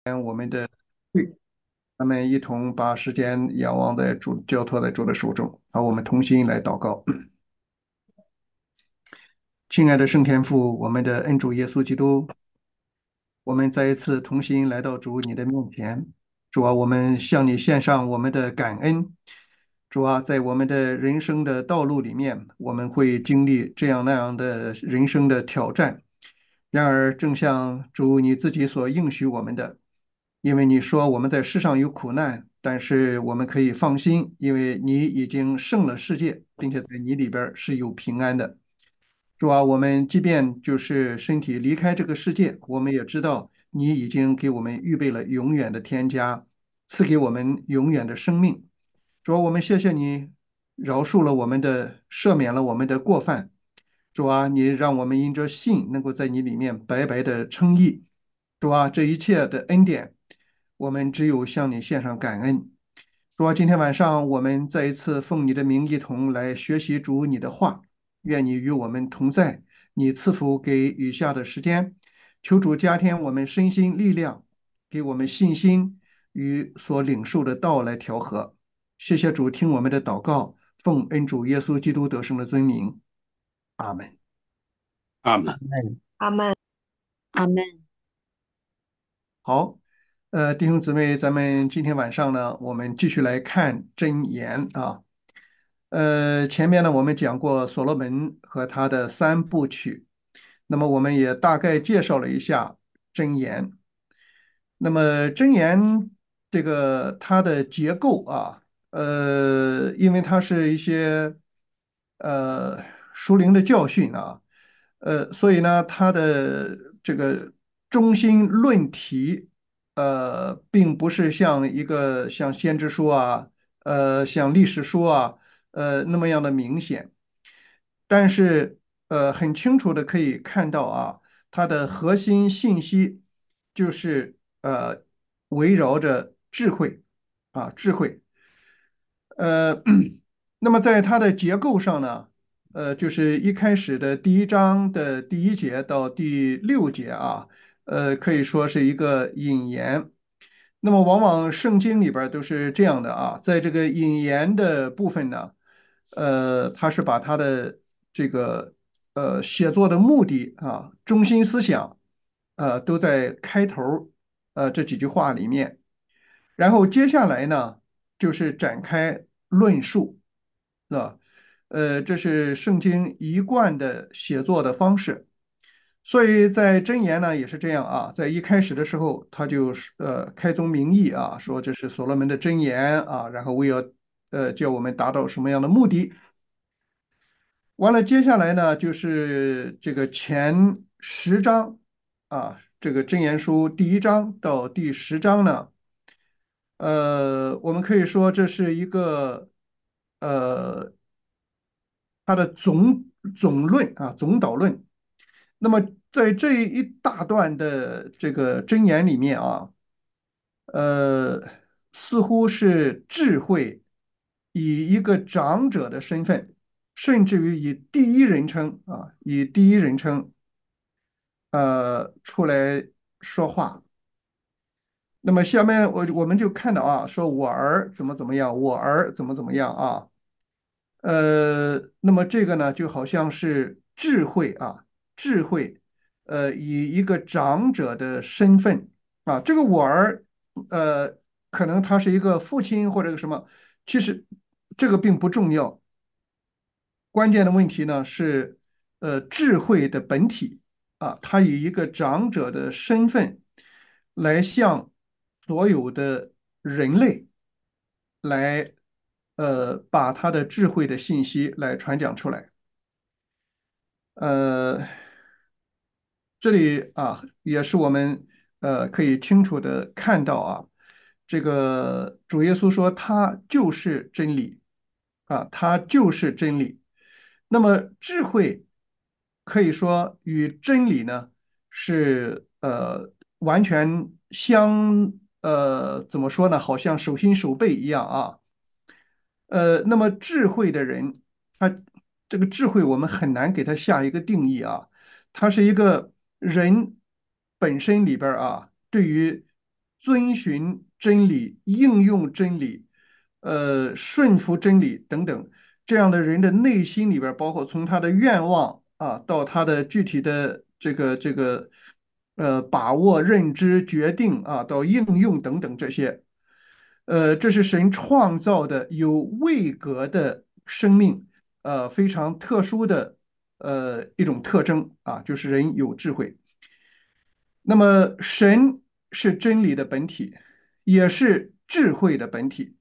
我们的对，咱们一同把时间仰望在主，交托在主的手中。好，我们同心来祷告。亲爱的圣天父，我们的恩主耶稣基督，我们再一次同心来到主你的面前。主啊，我们向你献上我们的感恩。主啊，在我们的人生的道路里面，我们会经历这样那样的人生的挑战。然而，正像主你自己所应许我们的，因为你说我们在世上有苦难，但是我们可以放心，因为你已经胜了世界，并且在你里边儿是有平安的。主啊，我们即便就是身体离开这个世界，我们也知道你已经给我们预备了永远的天家，赐给我们永远的生命。主啊，我们谢谢你饶恕了我们的，赦免了我们的过犯。主啊，你让我们因着信，能够在你里面白白的称义。主啊，这一切的恩典，我们只有向你献上感恩。主啊，今天晚上我们再一次奉你的名一同来学习主你的话，愿你与我们同在，你赐福给余下的时间，求主加添我们身心力量，给我们信心与所领受的道来调和。谢谢主，听我们的祷告，奉恩主耶稣基督得胜的尊名，阿门。 阿门。 阿曼， 阿门。 好，弟兄姊妹，咱们今天晚上呢，我们继续来看箴言啊。前面呢，我们讲过所罗门和他的三部曲，那么我们也大概介绍了一下箴言。那么箴言这个它的结构啊，因为它是一些呃属灵的教训啊，所以呢，它的这个中心论题，并不是像一个像先知书啊，像历史书啊，那么样的明显，但是很清楚的可以看到啊，它的核心信息就是围绕着智慧啊，智慧。呃，那么在它的结构上呢，就是一开始的第一章的第一节到第六节啊，可以说是一个引言。那么往往圣经里边儿都是这样的啊，在这个引言的部分呢，他是把他的这个写作的目的啊，中心思想，都在开头儿这几句话里面。然后接下来呢，就是展开论述，是吧？这是圣经一贯的写作的方式。所以在箴言呢也是这样啊，在一开始的时候，他就是开宗明义啊，说这是所罗门的箴言啊，然后为了叫我们达到什么样的目的。完了，接下来呢就是这个前10章啊，这个箴言书第一章到第10章呢。我们可以说这是一个呃，它的总论啊，总导论。那么在这一大段的这个箴言里面啊，呃，似乎是智慧以一个长者的身份，甚至于以第一人称啊，以第一人称出来说话。那么下面我们就看到啊，说我儿怎么怎么样，我儿怎么怎么样啊，那么这个呢，就好像是智慧啊，智慧，以一个长者的身份啊，这个我儿，呃，可能他是一个父亲或者个什么，其实这个并不重要，关键的问题呢是，智慧的本体啊，他以一个长者的身份来向所有的人类来，把他的智慧的信息来传讲出来。呃，这里啊，也是我们可以清楚的看到啊，这个主耶稣说他就是真理啊，他就是真理。那么智慧可以说与真理呢是完全怎么说呢？好像手心手背一样啊。那么智慧的人，他这个智慧我们很难给他下一个定义啊。它是一个人本身里边儿啊，对于遵循真理、应用真理、顺服真理等等这样的人的内心里边包括从他的愿望啊，到他的具体的把握、认知、决定啊，到应用等等这些，这是神创造的有位格的生命，非常特殊的一种特征啊，就是人有智慧。那么，神是真理的本体，也是智慧的本体。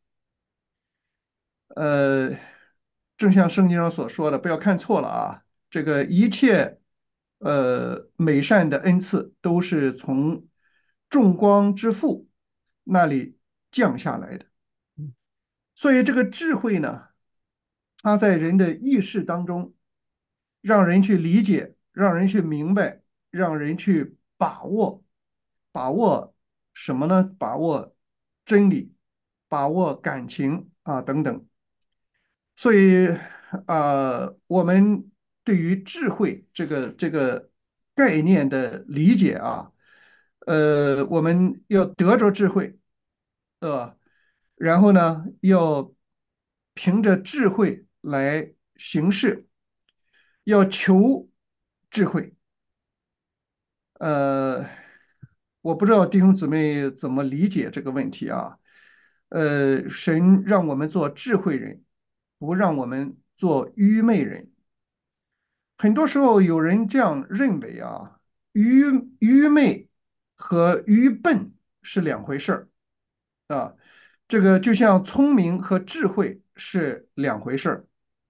呃，正像圣经上所说的，不要看错了啊，这个一切美善的恩赐都是从众光之父那里降下来的。所以，这个智慧呢，它在人的意识当中，让人去理解，让人去明白，让人去把握。把握什么呢？把握真理，把握感情啊等等。所以我们对于智慧这个概念的理解啊，我们要得着智慧，然后呢，要凭着智慧来行事，要求智慧。呃，我不知道弟兄姊妹怎么理解这个问题啊。神让我们做智慧人，不让我们做愚昧人。很多时候有人这样认为啊，愚愚昧和愚笨是两回事儿啊。这个就像聪明和智慧是两回事儿。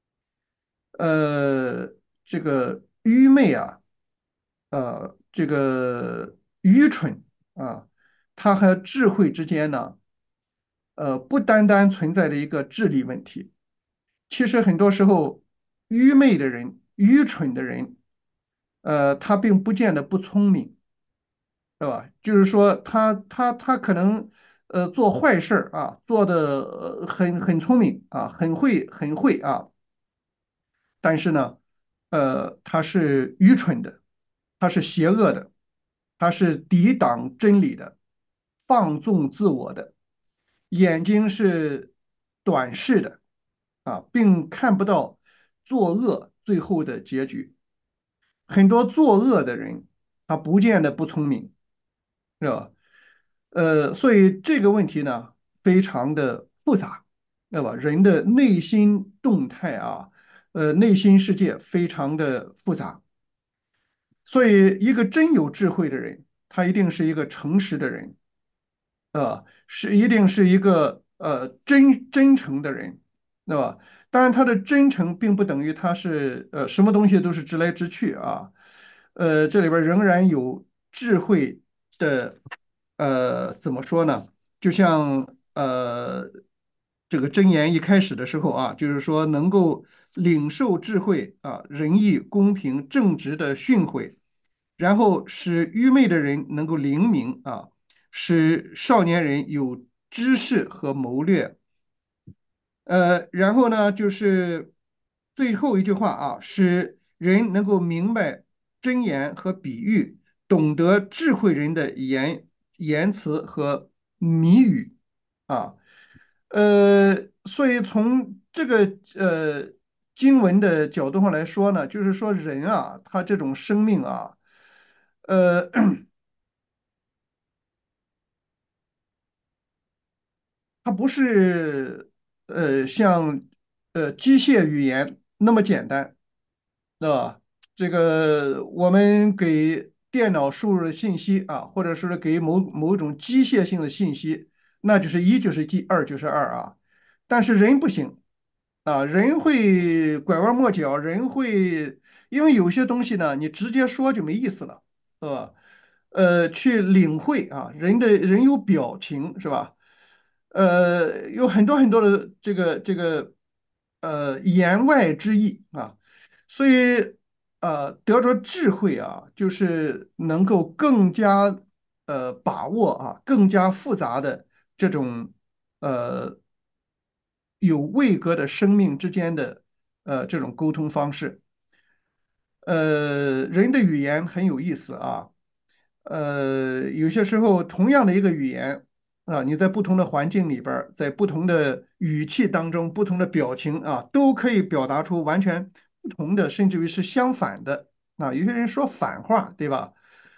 呃，这个愚昧啊，这个愚蠢啊，它和智慧之间呢，不单单存在着一个智力问题，其实很多时候，愚昧的人、愚蠢的人，他并不见得不聪明，对吧？就是说他可能做坏事儿啊，做的很聪明啊，很会啊，但是呢，他是愚蠢的，他是邪恶的，他是抵挡真理的，放纵自我的，眼睛是短视的啊，并看不到作恶最后的结局。很多作恶的人，他不见得不聪明，是吧？所以这个问题呢，非常的复杂，对吧？人的内心动态啊，内心世界非常的复杂。所以，一个真有智慧的人，他一定是一个诚实的人，一定是一个真诚的人，对吧？当然，他的真诚并不等于他是什么东西都是直来直去啊，这里边仍然有智慧的，怎么说呢？就像这个箴言一开始的时候啊，就是说能够领受智慧啊、仁义、公平、正直的训诲，然后使愚昧的人能够灵敏啊。使少年人有知识和谋略。然后呢，就是最后一句话啊，使人能够明白箴言和比喻，懂得智慧人的言辞和谜语啊。所以从这个经文的角度上来说呢，就是说人啊，他这种生命啊，呃，它不是像机械语言那么简单，对吧？这个我们给电脑输入信息啊，或者是给某种机械性的信息，那就是一就是一，二就是二啊。但是人不行啊，人会拐弯抹角，人会因为有些东西呢，你直接说就没意思了，是吧？去领会啊，人有表情是吧？有很多很多的这个言外之意啊，所以得着智慧啊，就是能够更加把握啊，更加复杂的这种呃有位格的生命之间的这种沟通方式。人的语言很有意思啊， 有些时候同样的一个语言啊，你在不同的环境里边儿，在不同的语气当中，不同的表情啊，都可以表达出完全不同的，甚至于是相反的啊。有些人说反话，对吧？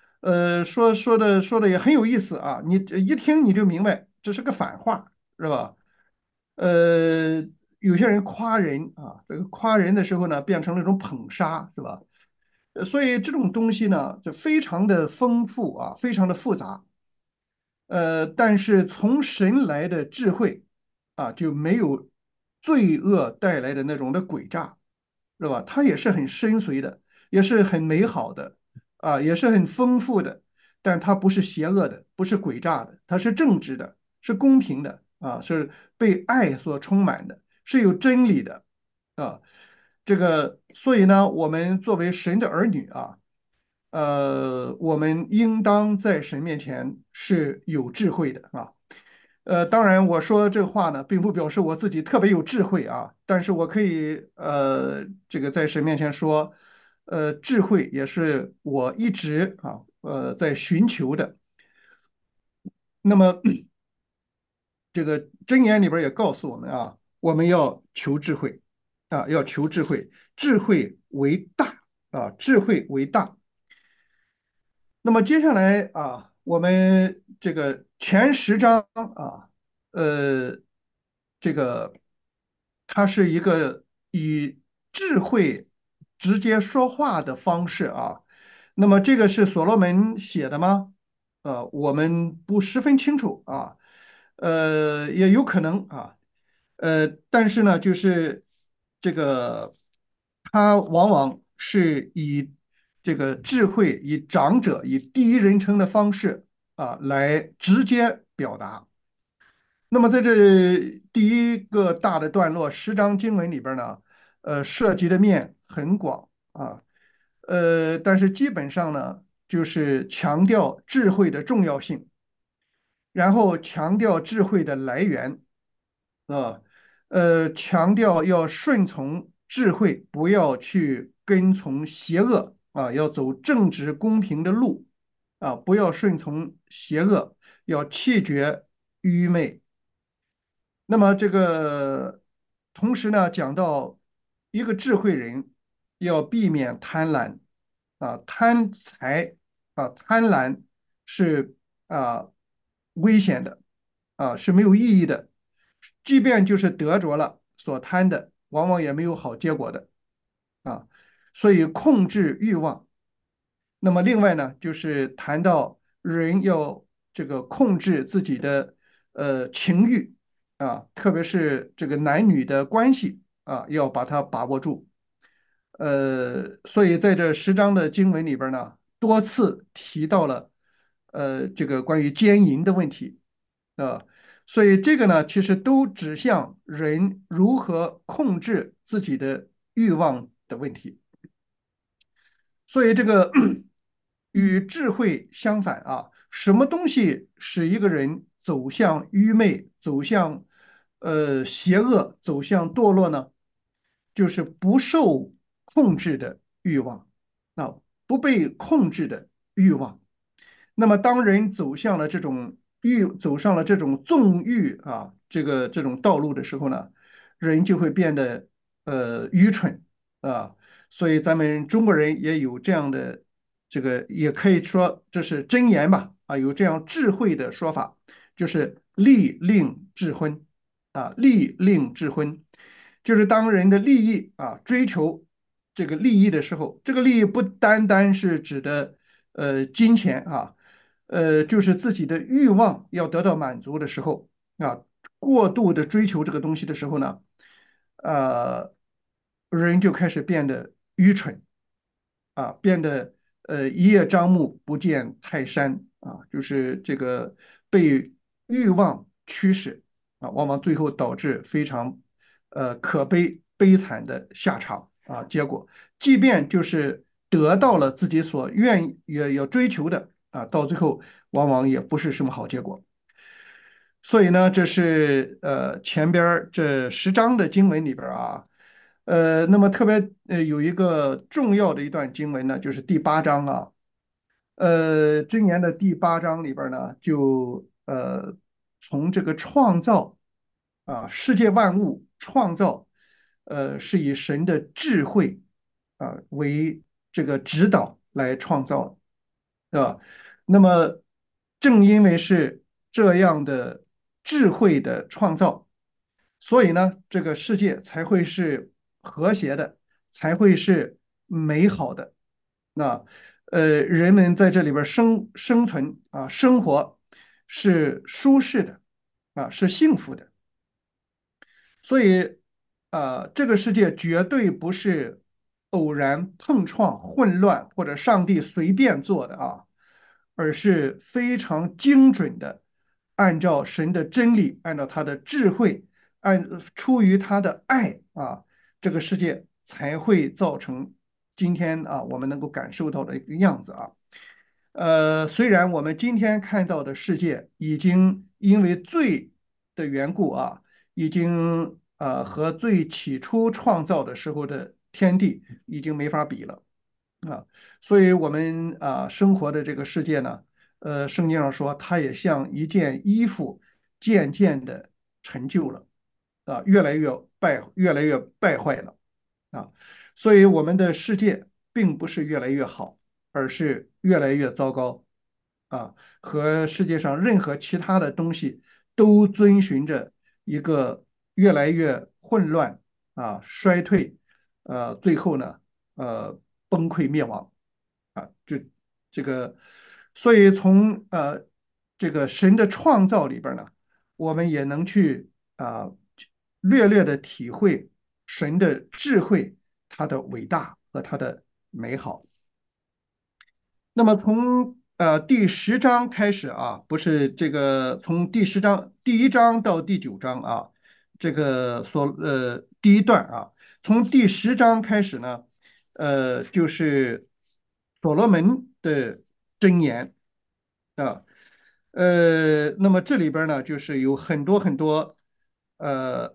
说的也很有意思啊，你一听你就明白这是个反话，是吧？呃，有些人夸人啊，这个夸人的时候呢，变成了一种捧杀，是吧？所以这种东西呢，就非常的丰富啊，非常的复杂。但是从神来的智慧啊，就没有罪恶带来的那种的诡诈，是吧？它也是很深邃的，也是很美好的啊，也是很丰富的，但它不是邪恶的，不是诡诈的，它是正直的，是公平的啊，是被爱所充满的，是有真理的啊。这个，所以呢，我们作为神的儿女啊。我们应当在神面前是有智慧的啊。当然，我说这话呢，并不表示我自己特别有智慧啊，但是我可以这个在神面前说，智慧也是我一直在寻求的。那么这个箴言里边也告诉我们啊，我们要求智慧啊，要求智慧，智慧为大啊，智慧为大。那么接下来啊，我们这个前10章啊，呃，这个它是一个以智慧直接说话的方式啊。那么这个是所罗门写的吗？我们不十分清楚啊，也有可能啊，但是呢，就是这个，他往往是以这个智慧、以长者、以第一人称的方式啊来直接表达。那么在这第一个大的段落10章经文里边呢，涉及的面很广啊，但是基本上呢，就是强调智慧的重要性，然后强调智慧的来源啊，强调要顺从智慧，不要去跟从邪恶啊，要走正直公平的路啊，不要顺从邪恶，要弃绝愚昧。那么这个同时呢，讲到一个智慧人要避免贪婪啊，贪财啊，贪婪是啊危险的啊，是没有意义的。即便就是得着了所贪的，往往也没有好结果的啊。所以控制欲望。那么另外呢，就是谈到人要这个控制自己的情欲啊，特别是这个男女的关系啊，要把它把握住。所以在这10章的经文里边呢，多次提到了这个关于奸淫的问题啊，所以这个呢，其实都指向人如何控制自己的欲望的问题。所以这个与智慧相反啊，什么东西使一个人走向愚昧、走向邪恶、走向堕落呢？就是不受控制的欲望啊，不被控制的欲望。那么，当人走上了这种纵欲啊，这种道路的时候呢，人就会变得愚蠢啊。所以咱们中国人也有这样的这个，也可以说这是箴言吧啊，有这样智慧的说法，就是利令智昏啊，利令智昏，就是当人的利益啊追求这个利益的时候，这个利益不单单是指的金钱啊。就是自己的欲望要得到满足的时候啊，过度的追求这个东西的时候呢，呃，人就开始变得愚蠢啊，变得一叶障目不见泰山啊，就是这个被欲望驱使啊，往往最后导致非常可悲惨的下场啊，结果，即便就是得到了自己所愿意也要追求的啊，到最后往往也不是什么好结果。所以呢，这是前边儿这10章的经文里边儿啊，那么特别有一个重要的一段经文呢，就是第8章啊， 箴言的第8章里边呢，就从这个创造世界万物创造，是以神的智慧为这个指导来创造，对吧？那么正因为是这样的智慧的创造，所以呢，这个世界才会是和谐的，才会是美好的。那人们在这里边生存生活是舒适的是幸福的。所以这个世界绝对不是偶然碰撞、混乱或者上帝随便做的而是非常精准的按照神的真理，按照他的智慧，出于他的爱这个世界才会造成今天我们能够感受到的一个样子虽然我们今天看到的世界已经因为罪的缘故已经和最起初创造的时候的天地已经没法比了啊，所以我们生活的这个世界呢，圣经上说它也像一件衣服，渐渐的陈旧了越来越败坏了啊，所以我们的世界并不是越来越好，而是越来越糟糕和世界上任何其他的东西都遵循着一个越来越混乱衰退，最后呢，崩溃灭亡就这个，所以从这个神的创造里边呢，我们也能去略略的体会神的智慧，它的伟大和它的美好。那么从第10章开始不是这个从第1章到第9章这个第一段从第10章开始呢，就是所罗门的箴言啊，那么这里边呢，就是有很多很多呃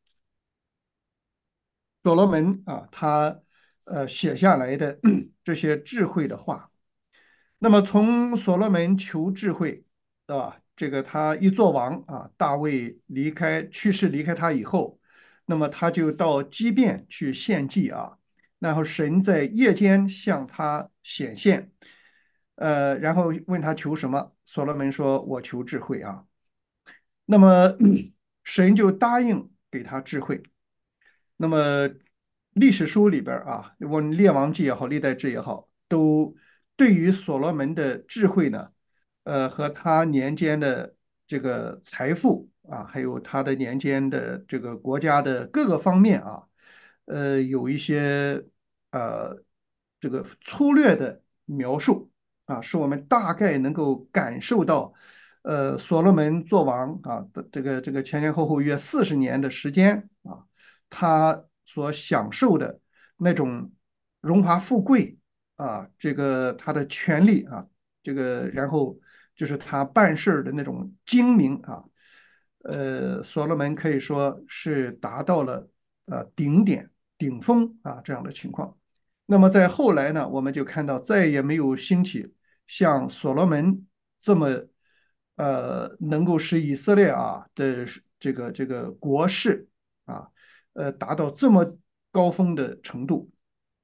所罗门他写下来的这些智慧的话。那么从所罗门求智慧，对吧？这个他一做王大卫去世离开他以后，那么他就到基遍去献祭然后神在夜间向他显现，然后问他求什么，所罗门说：“我求智慧那么神就答应给他智慧。那么历史书里边无论列王记也好，历代志也好，都对于所罗门的智慧呢，和他年间的这个财富还有他的年间的这个国家的各个方面有一些呃这个粗略的描述使我们大概能够感受到，所罗门做王的这个前前后后约40年的时间他所享受的那种荣华富贵这个他的权利这个然后就是他办事的那种精明所罗门可以说是达到了顶点顶峰这样的情况。那么在后来呢，我们就看到再也没有兴起像所罗门这么能够使以色列的这个国势啊达到这么高峰的程度。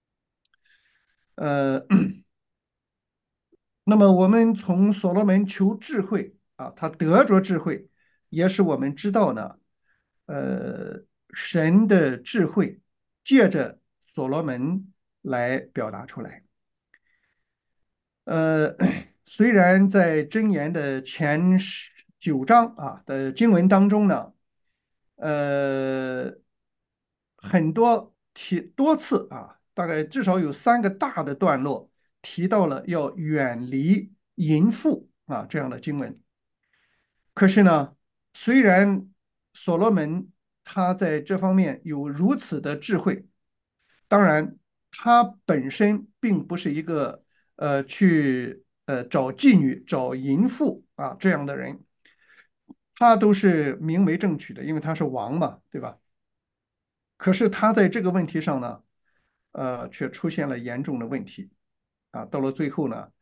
呃，那么我们从所罗门求智慧他得着智慧，也使我们知道呢，神的智慧借着所罗门来表达出来。呃，虽然在箴言的前9章的经文当中呢，呃，很多多次大概至少有3个大的段落提到了要远离淫妇这样的经文。可是呢，虽然所罗门他在这方面有如此的智慧，当然他本身并不是一个去找妓女、找淫妇这样的人，他都是明媒正娶的，因为他是王嘛，对吧？可是他在这个问题上呢，却出现了严重的问题到了最后呢。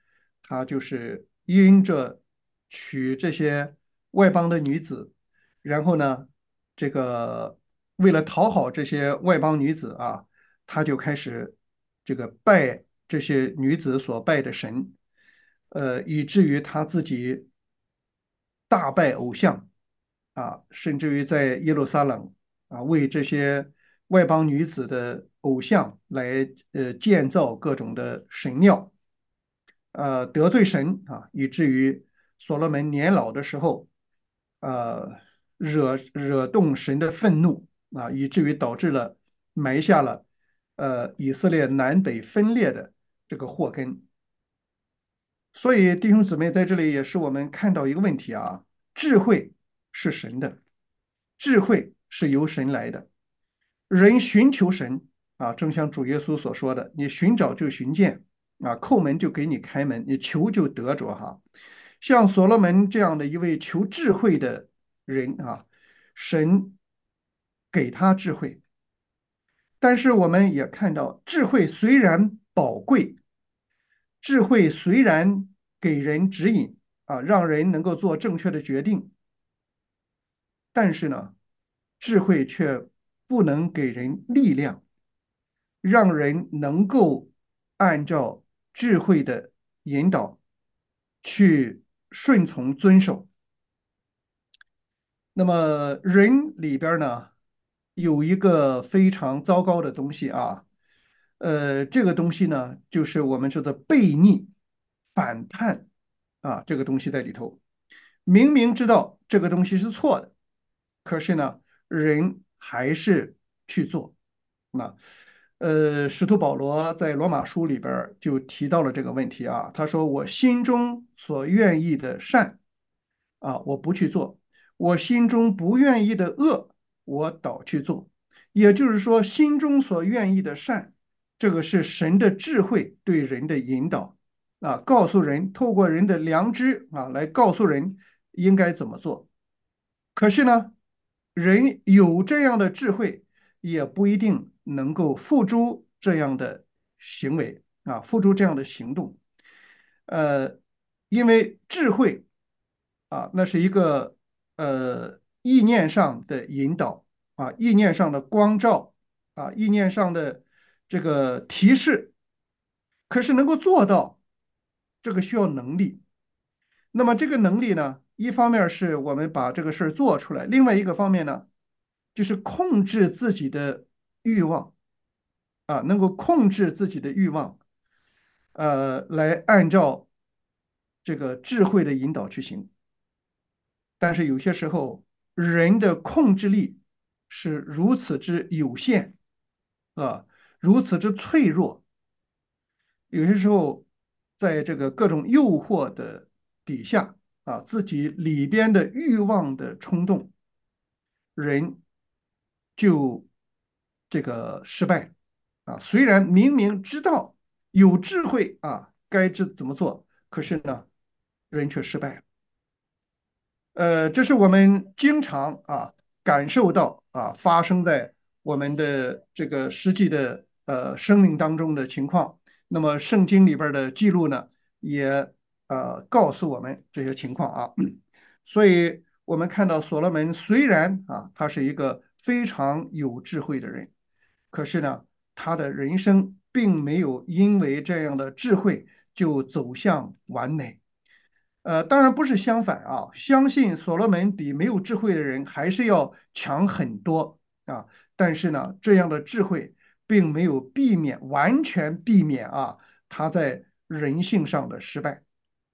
他就是因着娶这些外邦的女子，然后呢，这个为了讨好这些外邦女子啊，他就开始这个拜这些女子所拜的神，以至于他自己大拜偶像啊，甚至于在耶路撒冷啊，为这些外邦女子的偶像来建造各种的神庙。得罪神啊，以至于所罗门年老的时候，呃，惹动神的愤怒啊，以至于导致了埋下了以色列南北分裂的这个祸根。所以弟兄姊妹在这里也是我们看到一个问题啊，智慧是神的，智慧是由神来的。人寻求神啊，正像主耶稣所说的，你寻找就寻见啊，叩门就给你开门，你求就得着哈。像所罗门这样的一位求智慧的人啊，神给他智慧，但是我们也看到，智慧虽然宝贵，智慧虽然给人指引啊，让人能够做正确的决定，但是呢，智慧却不能给人力量。让人能够按照智慧的引导去顺从遵守。那么人里边呢，有一个非常糟糕的东西啊，这个东西呢，就是我们说的悖逆、反叛啊，这个东西在里头。明明知道这个东西是错的，可是呢，人还是去做。那使徒保罗在罗马书里边就提到了这个问题啊，他说：“我心中所愿意的善啊，我不去做；我心中不愿意的恶，我倒去做。”也就是说，心中所愿意的善，这个是神的智慧对人的引导啊，告诉人，透过人的良知啊，来告诉人应该怎么做。可是呢，人有这样的智慧，也不一定能够付诸这样的行为啊，付诸这样的行动。呃，因为智慧啊，那是一个意念上的引导啊，意念上的光照啊，意念上的这个提示。可是能够做到，这个需要能力。那么这个能力呢，一方面是我们把这个事儿做出来，另外一个方面呢，就是控制自己的欲望啊，能够控制自己的欲望，来按照这个智慧的引导去行。但是有些时候，人的控制力是如此之有限啊，如此之脆弱，有些时候，在这个各种诱惑的底下啊，自己里边的欲望的冲动，人就这个失败啊。虽然明明知道有智慧啊，该怎么做，可是呢，人却失败了。这是我们经常啊感受到啊发生在我们的这个实际的生命当中的情况。那么圣经里边的记录呢，也告诉我们这些情况啊。所以我们看到所罗门虽然啊他是一个非常有智慧的人，可是呢，他的人生并没有因为这样的智慧就走向完美。当然不是相反啊，相信所罗门比没有智慧的人还是要强很多啊。但是呢，这样的智慧并没有完全避免啊他在人性上的失败。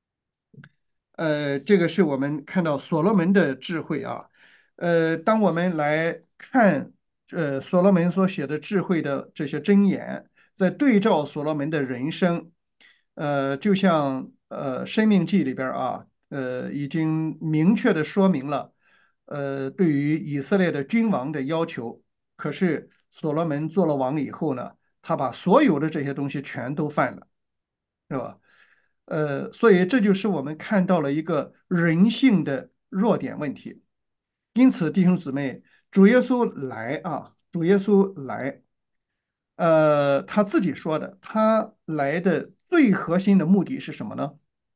这个是我们看到所罗门的智慧啊。当我们来看所罗门所写的智慧的这些箴言，在对照所罗门的人生，就像《生命记》里边啊，已经明确的说明了，对于以色列的君王的要求。可是所罗门做了王以后呢，他把所有的这些东西全都犯了，是吧？所以这就是我们看到了一个人性的弱点问题。因此，弟兄姊妹，主耶稣来啊，主耶稣来，他自己说的，他来的最核心的目的是什么呢？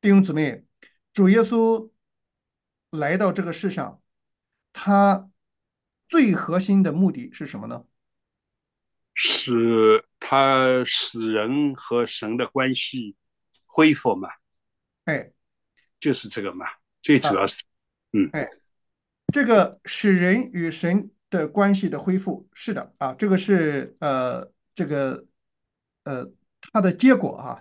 弟兄姊妹，主耶稣来到这个世上，他最核心的目的是什么呢？ 使人和神的关系恢复嘛， 哎就是这个嘛，最主啊要是，嗯哎，这个使人与神的关系的恢复，是的啊，这个是呃它的结果哈、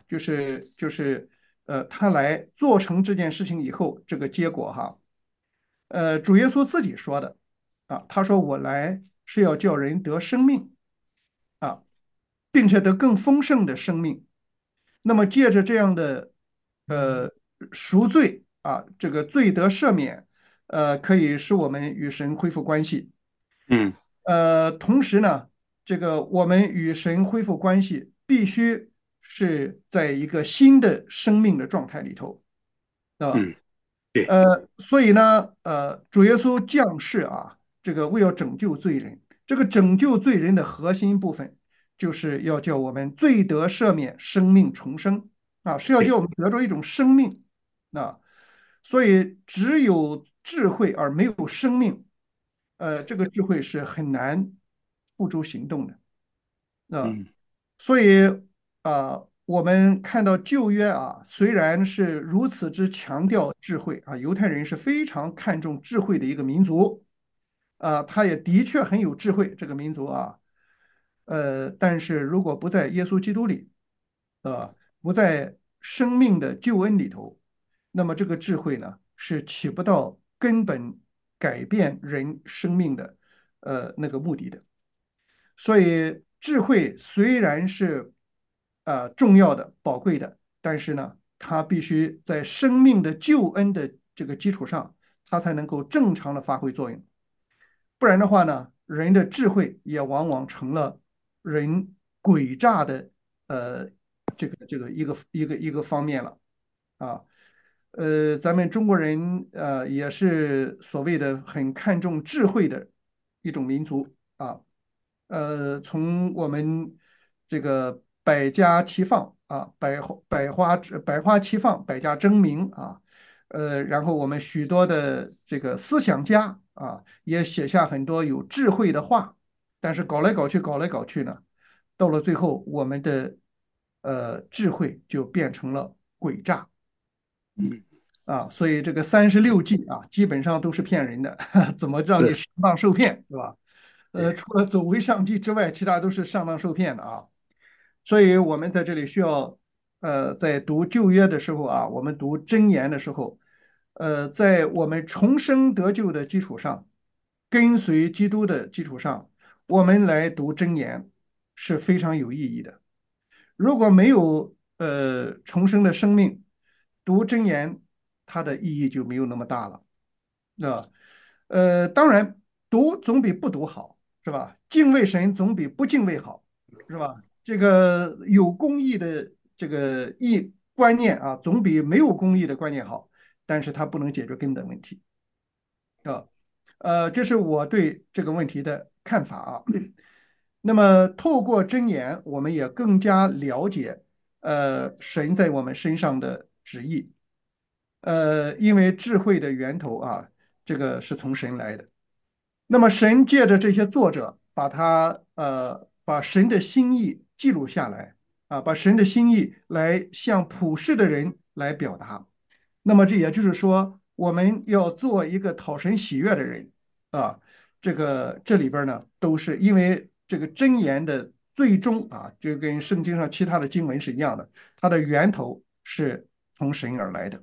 他来做成这件事情以后，这个结果哈、主耶稣自己说的啊，他说我来是要叫人得生命啊，并且得更丰盛的生命。那么借着这样的呃赎罪啊，这个罪得赦免，可以使我们与神恢复关系。 嗯同时呢，这个我们与神恢复关系，必须是在一个新的生命的状态里头，对吧？ 嗯，对， 所以呢，主耶稣降世啊，这个为要拯救罪人，这个拯救罪人的核心部分，就是要叫我们罪得赦免，生命重生啊，是要对， 叫我们得着一种生命啊。所以，只有智慧而没有生命，这个智慧是很难付诸行动的。啊， 嗯所以我们看到旧约啊，虽然是如此之强调智慧啊，犹太人是非常看重智慧的一个民族啊，他也的确很有智慧，这个民族啊，但是如果不在耶稣基督里，不在生命的救恩里头，那么这个智慧呢，是起不到根本改变人生命的那个目的的。所以智慧虽然是重要的、宝贵的，但是呢，它必须在生命的救恩的这个基础上，它才能够正常的发挥作用。不然的话呢，人的智慧也往往成了人诡诈的呃这个一个方面了啊。咱们中国人也是所谓的很看重智慧的一种民族啊。从我们这个百家齐放啊，百花齐放，百家争鸣啊，然后我们许多的这个思想家啊，也写下很多有智慧的话，但是搞来搞去，搞来搞去呢，到了最后，我们的智慧就变成了诡诈。 嗯啊，所以这个36计啊，基本上都是骗人的，怎么让你是， 上当受骗，是吧？ 对， 除了走为上计之外，其他都是上当受骗的啊。所以我们在这里需要，在读旧约的时候啊，我们读箴言的时候，在我们重生得救的基础上，跟随基督的基础上，我们来读箴言是非常有意义的。如果没有重生的生命，读箴言它的意义就没有那么大了，啊，当然读总比不读好，是吧？敬畏神总比不敬畏好，是吧？这个有公义的这个观念啊，总比没有公义的观念好，但是它不能解决根本问题啊。这是我对这个问题的看法啊。那么，透过箴言，我们也更加了解神在我们身上的旨意。因为智慧的源头啊，这个是从神来的。那么，神借着这些作者，把神的心意记录下来啊，把神的心意来向普世的人来表达。那么这也就是说，我们要做一个讨神喜悦的人啊。这里边呢，都是因为这个箴言的最终啊，就跟圣经上其他的经文是一样的，它的源头是从神而来的。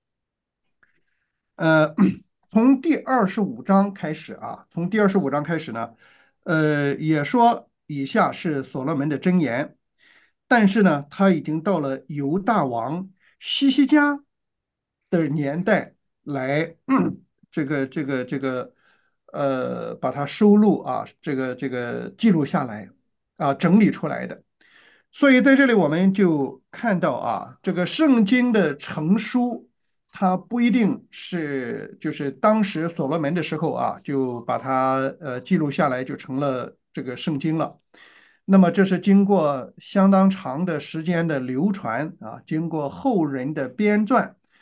呃，从第25章开始啊，从第25章开始呢，也说以下是所罗门的箴言，但是呢，他已经到了犹大王西西家的年代来，把它收录啊，这个记录下来啊，整理出来的。所以在这里我们就看到啊，这个圣经的成书，它不一定是就是当时所罗门的时候啊，就把它记录下来，就成了这个圣经了。那么这是经过相当长的时间的流传啊，经过后人的编撰，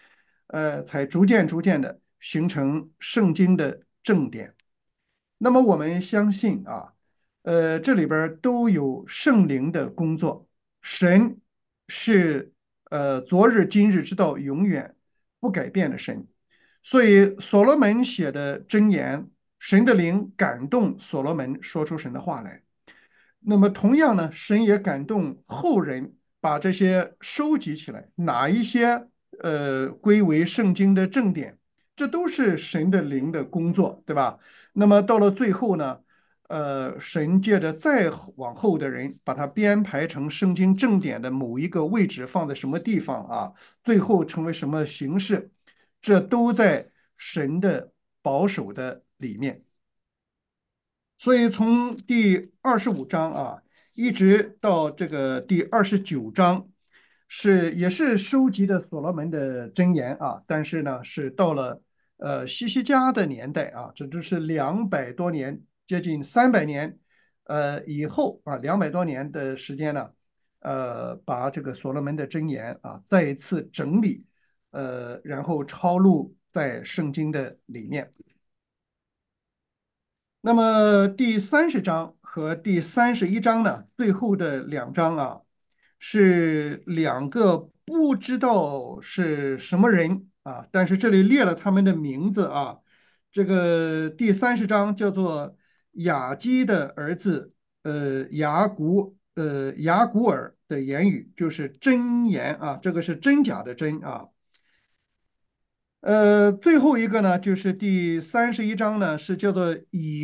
才逐渐的形成圣经的正典。那么我们相信啊，这里边都有圣灵的工作。神是昨日今日直到永远不改变的神，所以所罗门写的箴言，神的灵感动所罗门说出神的话来。那么同样呢，神也感动后人把这些收集起来，哪一些归为圣经的正典，这都是神的灵的工作，对吧？那么到了最后呢，神借着再往后的人把它编排成圣经正典的某一个位置放在什么地方啊，最后成为什么形式，这都在神的保守的里面。所以从第25章啊，一直到这个第29章，也是收集的所罗门的箴言啊，但是呢，是到了西西家的年代啊，这就是200多年，接近300年以后啊，200多年的时间呢，把这个所罗门的箴言啊再一次整理，然后抄录在圣经的里面。那么第30章和第31章呢，最后的2章啊，是两个不知道是什么人啊，但是这里列了他们的名字啊。这个第30章叫做雅基的儿子，雅古尔的言语，就是真言啊，这个是真假的真啊。最后一个呢，就是第31章呢，是叫做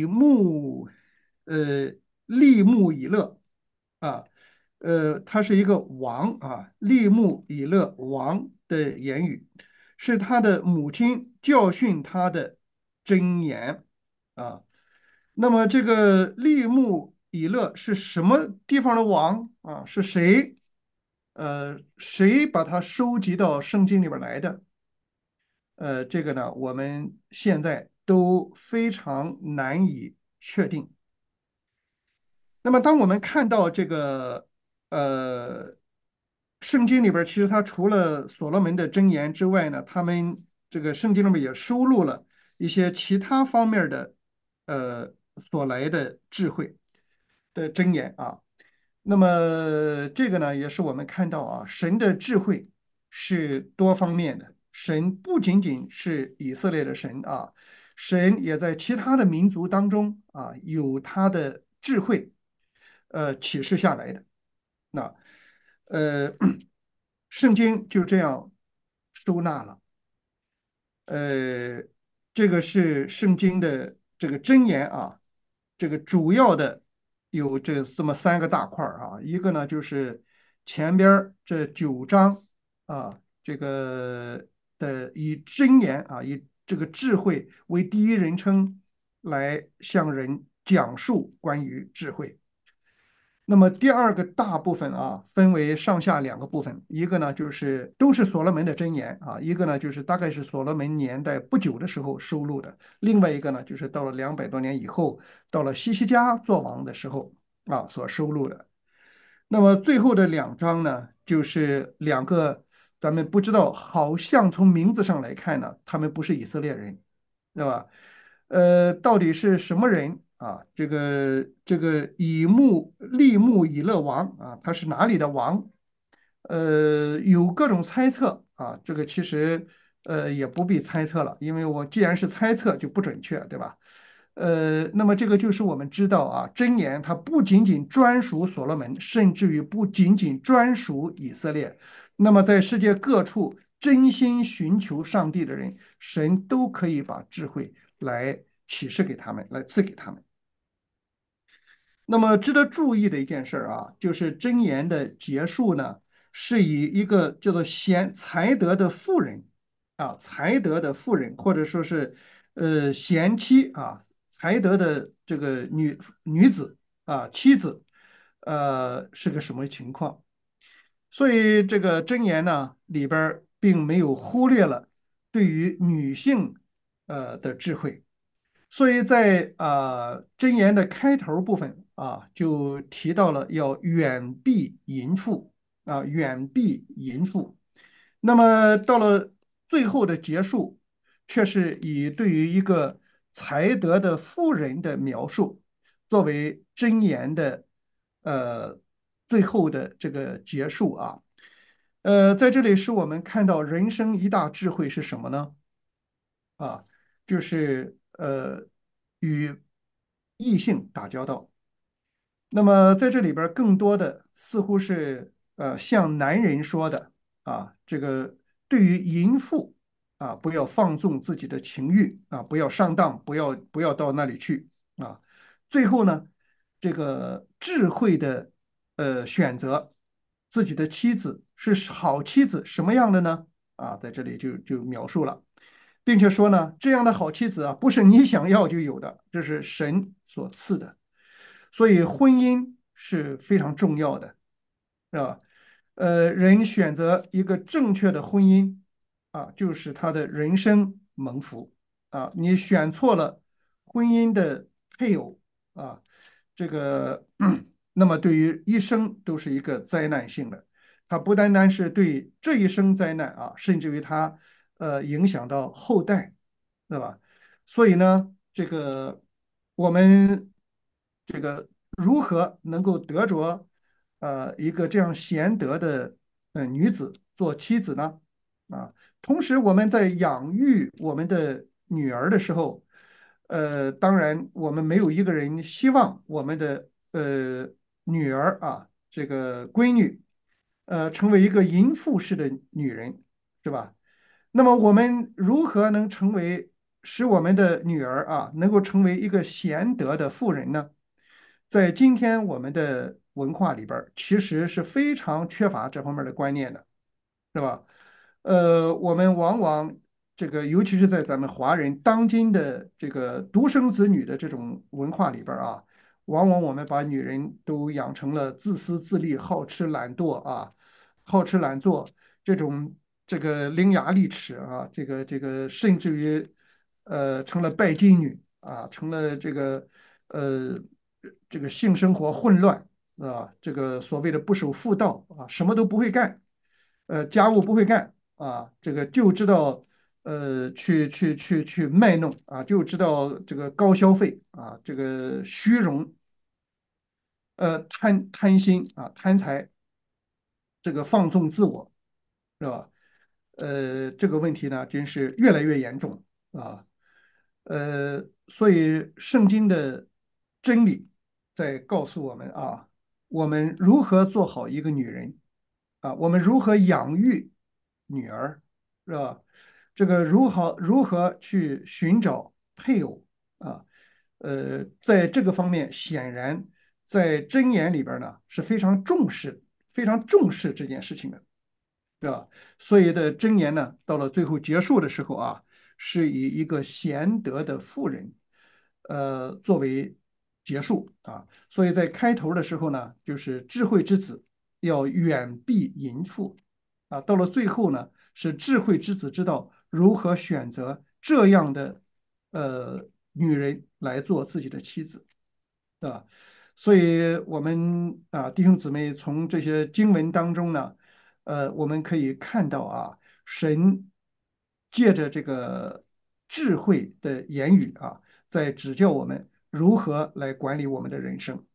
呃，利木以勒啊，他是一个王啊，利木以勒王的言语，是他的母亲教训他的箴言啊。那么这个利木以勒是什么地方的王啊？是谁？谁把它收集到圣经里边来的？这个呢，我们现在都非常难以确定。那么，当我们看到这个呃，圣经里边，其实它除了所罗门的箴言之外呢，他们这个圣经里面也收录了一些其他方面的呃所来的智慧的箴言啊。那么这个呢，也是我们看到啊，神的智慧是多方面的，神不仅仅是以色列的神啊，神也在其他的民族当中啊有他的智慧，启示下来的。那呃，圣经就这样收纳了。呃，这个是圣经的这个箴言啊，这个主要的有这么3个大块儿啊，一个呢就是前边儿这9章啊，这个以箴言啊，以这个智慧为第一人称来向人讲述关于智慧。那么第二个大部分啊，分为上下2个部分，一个呢就是都是所罗门的箴言啊，一个呢就是大概是所罗门年代不久的时候收录的，另外一个呢就是到了200多年以后，到了西西家做王的时候啊所收录的。那么最后的2章呢，就是两个咱们不知道，好像从名字上来看呢，他们不是以色列人，对吧？到底是什么人啊？这个利木以勒王啊，他是哪里的王？有各种猜测啊，这个其实也不必猜测了，因为我既然是猜测就不准确，对吧？那么这个就是我们知道啊，箴言它不仅仅专属所罗门，甚至于不仅仅专属以色列。那么在世界各处真心寻求上帝的人，神都可以把智慧来启示给他们，来赐给他们。那么值得注意的一件事啊，就是箴言的结束呢，是以一个叫做才德的妇人啊，才德的妇人，或者说是贤妻啊，才德的这个女子啊，妻子，是个什么情况？所以这个箴言呢里边并没有忽略了对于女性的智慧。所以在箴言的开头部分啊，就提到了要远避淫妇啊，远避淫妇。那么到了最后的结束却是以对于一个才德的妇人的描述作为箴言的呃最后的这个结束啊。在这里使我们看到人生一大智慧是什么呢？啊，就是与异性打交道。那么在这里边儿更多的似乎是像男人说的啊，这个对于淫妇啊，不要放纵自己的情欲啊，不要上当，不要到那里去啊。最后呢，这个智慧的选择自己的妻子是好妻子什么样的呢？啊，在这里就描述了，并且说呢，这样的好妻子啊，不是你想要就有的，这是神所赐的。所以婚姻是非常重要的，是吧？人选择一个正确的婚姻啊，就是他的人生蒙福啊。你选错了婚姻的配偶啊，这个那么对于一生都是一个灾难性的。它不单单是对这一生灾难啊，甚至于它影响到后代，对吧？所以呢，这个我们这个如何能够得着一个这样贤德的女子做妻子呢？啊，同时我们在养育我们的女儿的时候，当然我们没有一个人希望我们的女儿啊，这个闺女，成为一个淫妇式的女人，是吧？那么我们如何能成为使我们的女儿啊，能够成为一个贤德的妇人呢？在今天我们的文化里边儿，其实是非常缺乏这方面的观念的。是吧？我们往往这个，尤其是在咱们华人当今的这个独生子女的这种文化里边儿啊，往往我们把女人都养成了自私自利、好吃懒惰啊，好吃懒做这种这个伶牙俐齿啊，这个甚至于成了拜金女啊，成了呃这个性生活混乱啊，这个所谓的不守妇道啊，什么都不会干。家务不会干啊，这个就知道去卖弄啊，就知道这个高消费啊，这个虚荣，贪心啊，贪财，这个放纵自我，是吧？这个问题呢，真是越来越严重啊。所以圣经的真理在告诉我们啊，我们如何做好一个女人啊，我们如何养育女儿，是吧？这个如何去寻找配偶啊？在这个方面，显然在箴言里边呢是非常重视这件事情的。对吧？所以的箴言呢，到了最后结束的时候啊，是以一个贤德的妇人，作为结束啊。所以在开头的时候呢，就是智慧之子要远避淫妇啊。到了最后呢，是智慧之子知道如何选择这样的女人来做自己的妻子。对吧？所以，我们啊，弟兄姊妹，从这些经文当中呢，我们可以看到啊，神借着这个智慧的言语啊，在指教我们如何来管理我们的人生。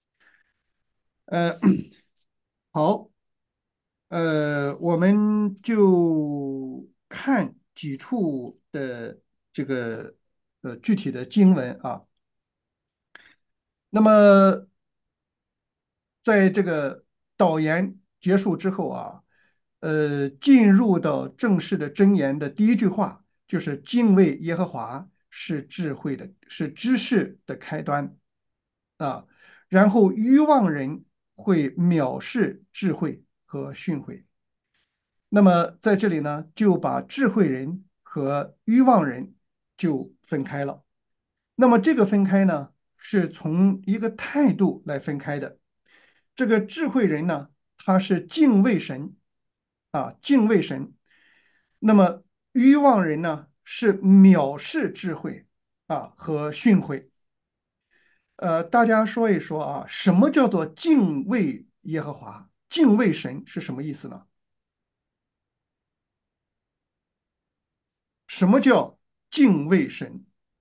呃，好，我们就看几处的这个具体的经文啊。那么在这个导言结束之后啊，进入到正式的箴言的第一句话就是敬畏耶和华是智慧的，是知识的开端啊。然后愚妄人会藐视智慧和训诲。那么在这里呢，就把智慧人和愚妄人就分开了。那么这个分开呢，是从一个态度来分开的。这个智慧人呢，他是敬畏神啊，敬畏神。那么愚妄人呢，是藐视智慧啊和训诲。大家说一说啊，什么叫做敬畏耶和华？敬畏神是什么意思呢？ 什么叫敬畏神？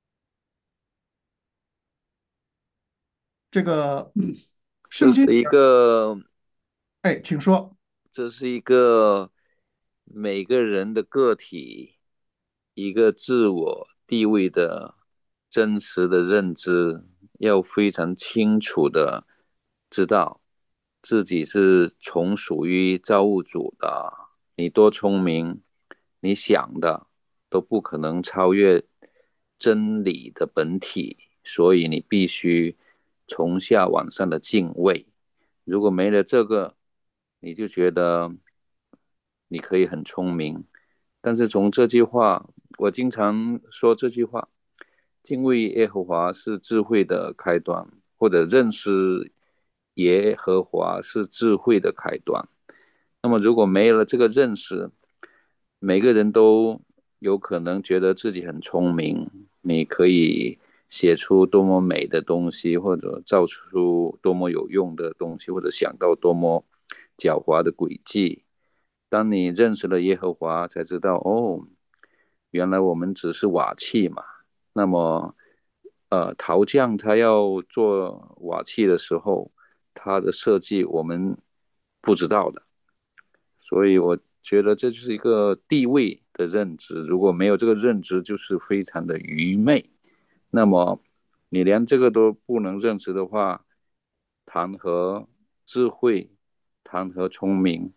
这个圣经里边，哎，请说。 这是一个每个人的个体一个自我地位的真实的认知，要非常清楚的知道自己是从属于造物主的。你多聪明，你想的都不可能超越真理的本体，所以你必须从下往上的敬畏。如果没了这个，你就觉得你可以很聪明，但是从这句话，我经常说这句话：敬畏耶和华是智慧的开端，或者认识耶和华是智慧的开端。那么，如果没有了这个认识，每个人都有可能觉得自己很聪明，你可以写出多么美的东西，或者造出多么有用的东西，或者想到多么狡猾的诡计。当你认识了耶和华，才知道哦，原来我们只是瓦器嘛。那么，陶匠他要做瓦器的时候，他的设计我们不知道的。所以我觉得这就是一个地位的认知，如果没有这个认知，就是非常的愚昧。那么你连这个都不能认识的话，谈何智慧，谈何聪明？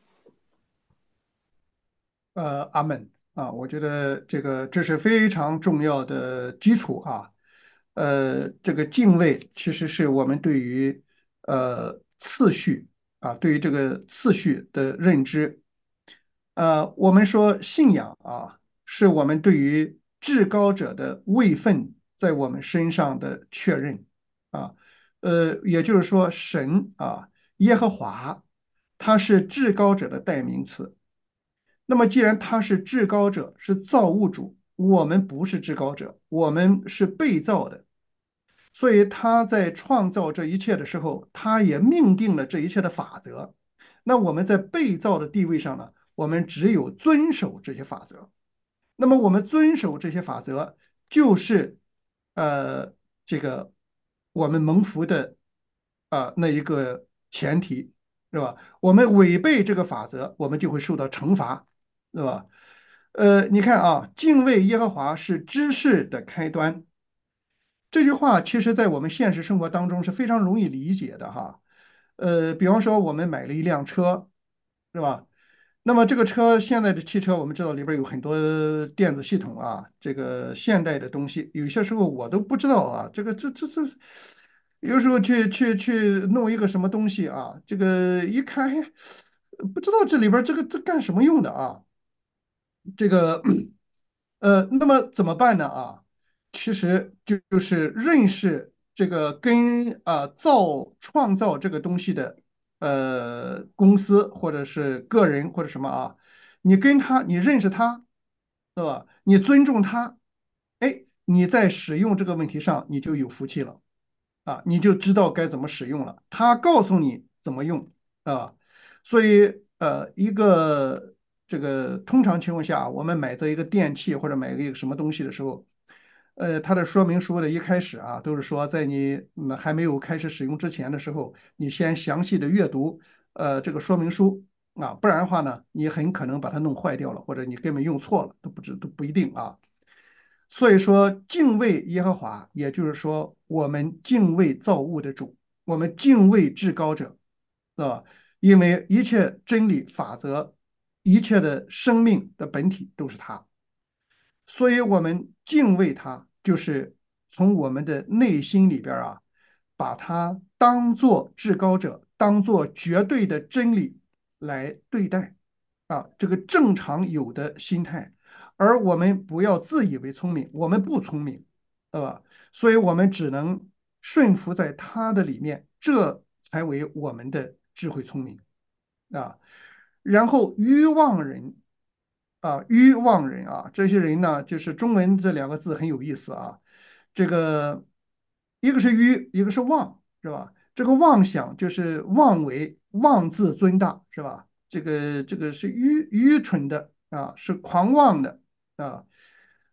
阿门啊，我觉得这是非常重要的基础啊。这个敬畏其实是我们对于次序啊，对于这个次序的认知。我们说信仰啊，是我们对于至高者的位分在我们身上的确认啊。也就是说，神啊，耶和华，他是至高者的代名词。那么，既然他是至高者，是造物主，我们不是至高者，我们是被造的，所以他在创造这一切的时候，他也命定了这一切的法则。那我们在被造的地位上呢，我们只有遵守这些法则。那么我们遵守这些法则，就是呃这个我们蒙福的那一个前提，是吧？我们违背这个法则，我们就会受到惩罚，是吧？你看啊，敬畏耶和华是知识的开端。这句话其实在我们现实生活当中是非常容易理解的哈。比方说我们买了一辆车，是吧？那么这个车现在的汽车，我们知道里边有很多电子系统啊，这个现代的东西，有些时候我都不知道啊，这，有时候去弄一个什么东西啊，这个一看，嘿不知道这里边这干什么用的啊？这个那么怎么办呢？啊，其实就是认识这个跟创造这个东西的公司或者是个人或者什么啊，你跟他你认识他，对吧？你尊重他，哎，你在使用这个问题上你就有福气了。啊，你就知道该怎么使用了。他告诉你怎么用啊，所以一个这个通常情况下，我们买这一个电器或者买一个什么东西的时候，它的说明书的一开始啊，都是说在你还没有开始使用之前的时候，你先详细的阅读这个说明书啊，不然的话呢，你很可能把它弄坏掉了，或者你根本用错了，都不一定啊。所以说，敬畏耶和华，也就是说，我们敬畏造物的主，我们敬畏至高者，是吧？因为一切真理法则，一切的生命的本体都是他，所以我们敬畏他，就是从我们的内心里边啊，把他当做至高者，当做绝对的真理来对待啊，这个正常有的心态。而我们不要自以为聪明，我们不聪明，对吧？所以我们只能顺服在他的里面，这才为我们的智慧聪明啊。然后愚妄人愚妄人啊，这些人呢，就是中文这两个字很有意思啊。这个一个是愚，一个是妄，是吧？这个妄想就是妄为，妄自尊大，是吧？这个是愚蠢的啊，是狂妄的啊。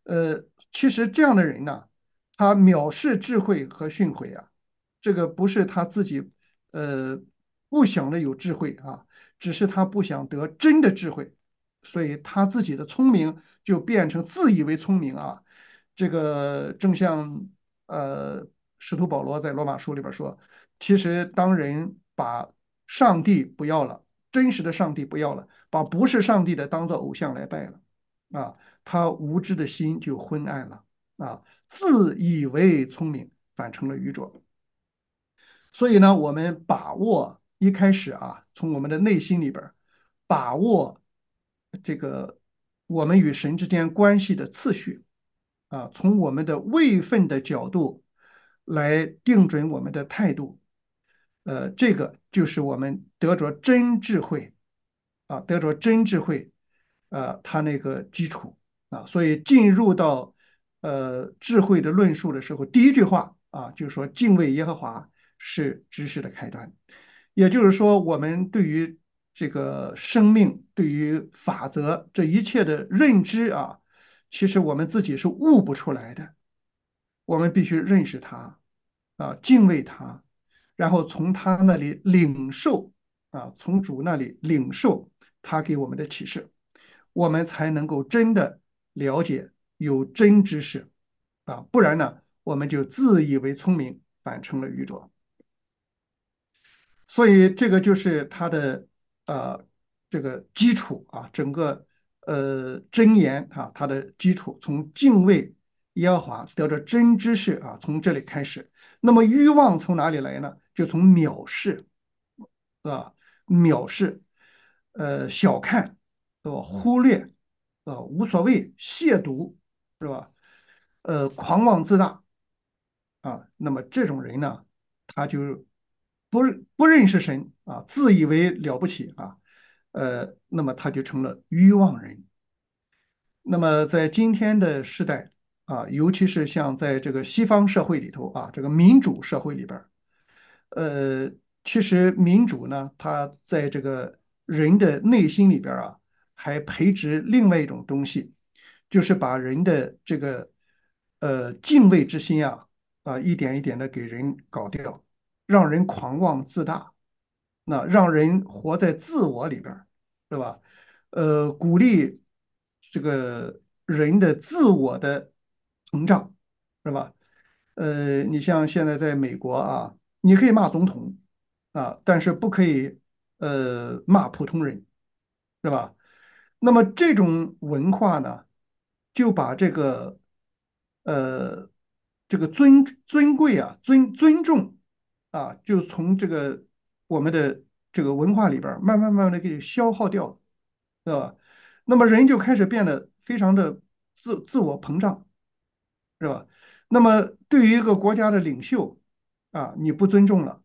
其实这样的人呢，他藐视智慧和训诲啊，这个不是他自己呃不想的有智慧啊，只是他不想得真的智慧，所以他自己的聪明就变成自以为聪明啊。这个正像使徒保罗在罗马书里边说，其实当人把上帝不要了，真实的上帝不要了，把不是上帝的当做偶像来拜了啊，他无知的心就昏暗了啊，自以为聪明，反成了愚拙。所以呢，我们把握一开始啊，从我们的内心里边把握这个我们与神之间关系的次序啊，从我们的位分的角度来定准我们的态度。这个就是我们得着真智慧啊，得着真智慧，它那个基础啊，所以进入到智慧的论述的时候，第一句话啊，就是说敬畏耶和华是知识的开端，也就是说，我们对于这个生命、对于法则这一切的认知啊，其实我们自己是悟不出来的，我们必须认识它啊，敬畏它。然后从他那里领受啊，从主那里领受他给我们的启示，我们才能够真的了解有真知识啊，不然呢，我们就自以为聪明，反成了愚拙。所以这个就是它的呃这个基础啊，整个箴言啊，它的基础从敬畏耶和华得着真知识啊，从这里开始。那么欲望从哪里来呢？就从藐视啊，藐视，小看，是吧？忽略，无所谓，亵渎，是吧？狂妄自大啊，那么这种人呢，他就不认识神啊，自以为了不起啊，那么他就成了愚妄人。那么在今天的时代啊，尤其是像在这个西方社会里头啊，这个民主社会里边呃，其实民主呢，它在这个人的内心里边啊，还培植另外一种东西，就是把人的这个敬畏之心一点一点的给人搞掉，让人狂妄自大，那让人活在自我里边儿，对吧？鼓励这个人的自我的膨胀，是吧？你像现在在美国啊，你可以骂总统啊，但是不可以骂普通人，是吧？那么这种文化呢，就把呃这个尊贵啊、尊重啊，就从这个我们的这个文化里边儿慢慢的给消耗掉了，是吧？那么人就开始变得非常的自我膨胀，是吧？那么对于一个国家的领袖啊，你不尊重了，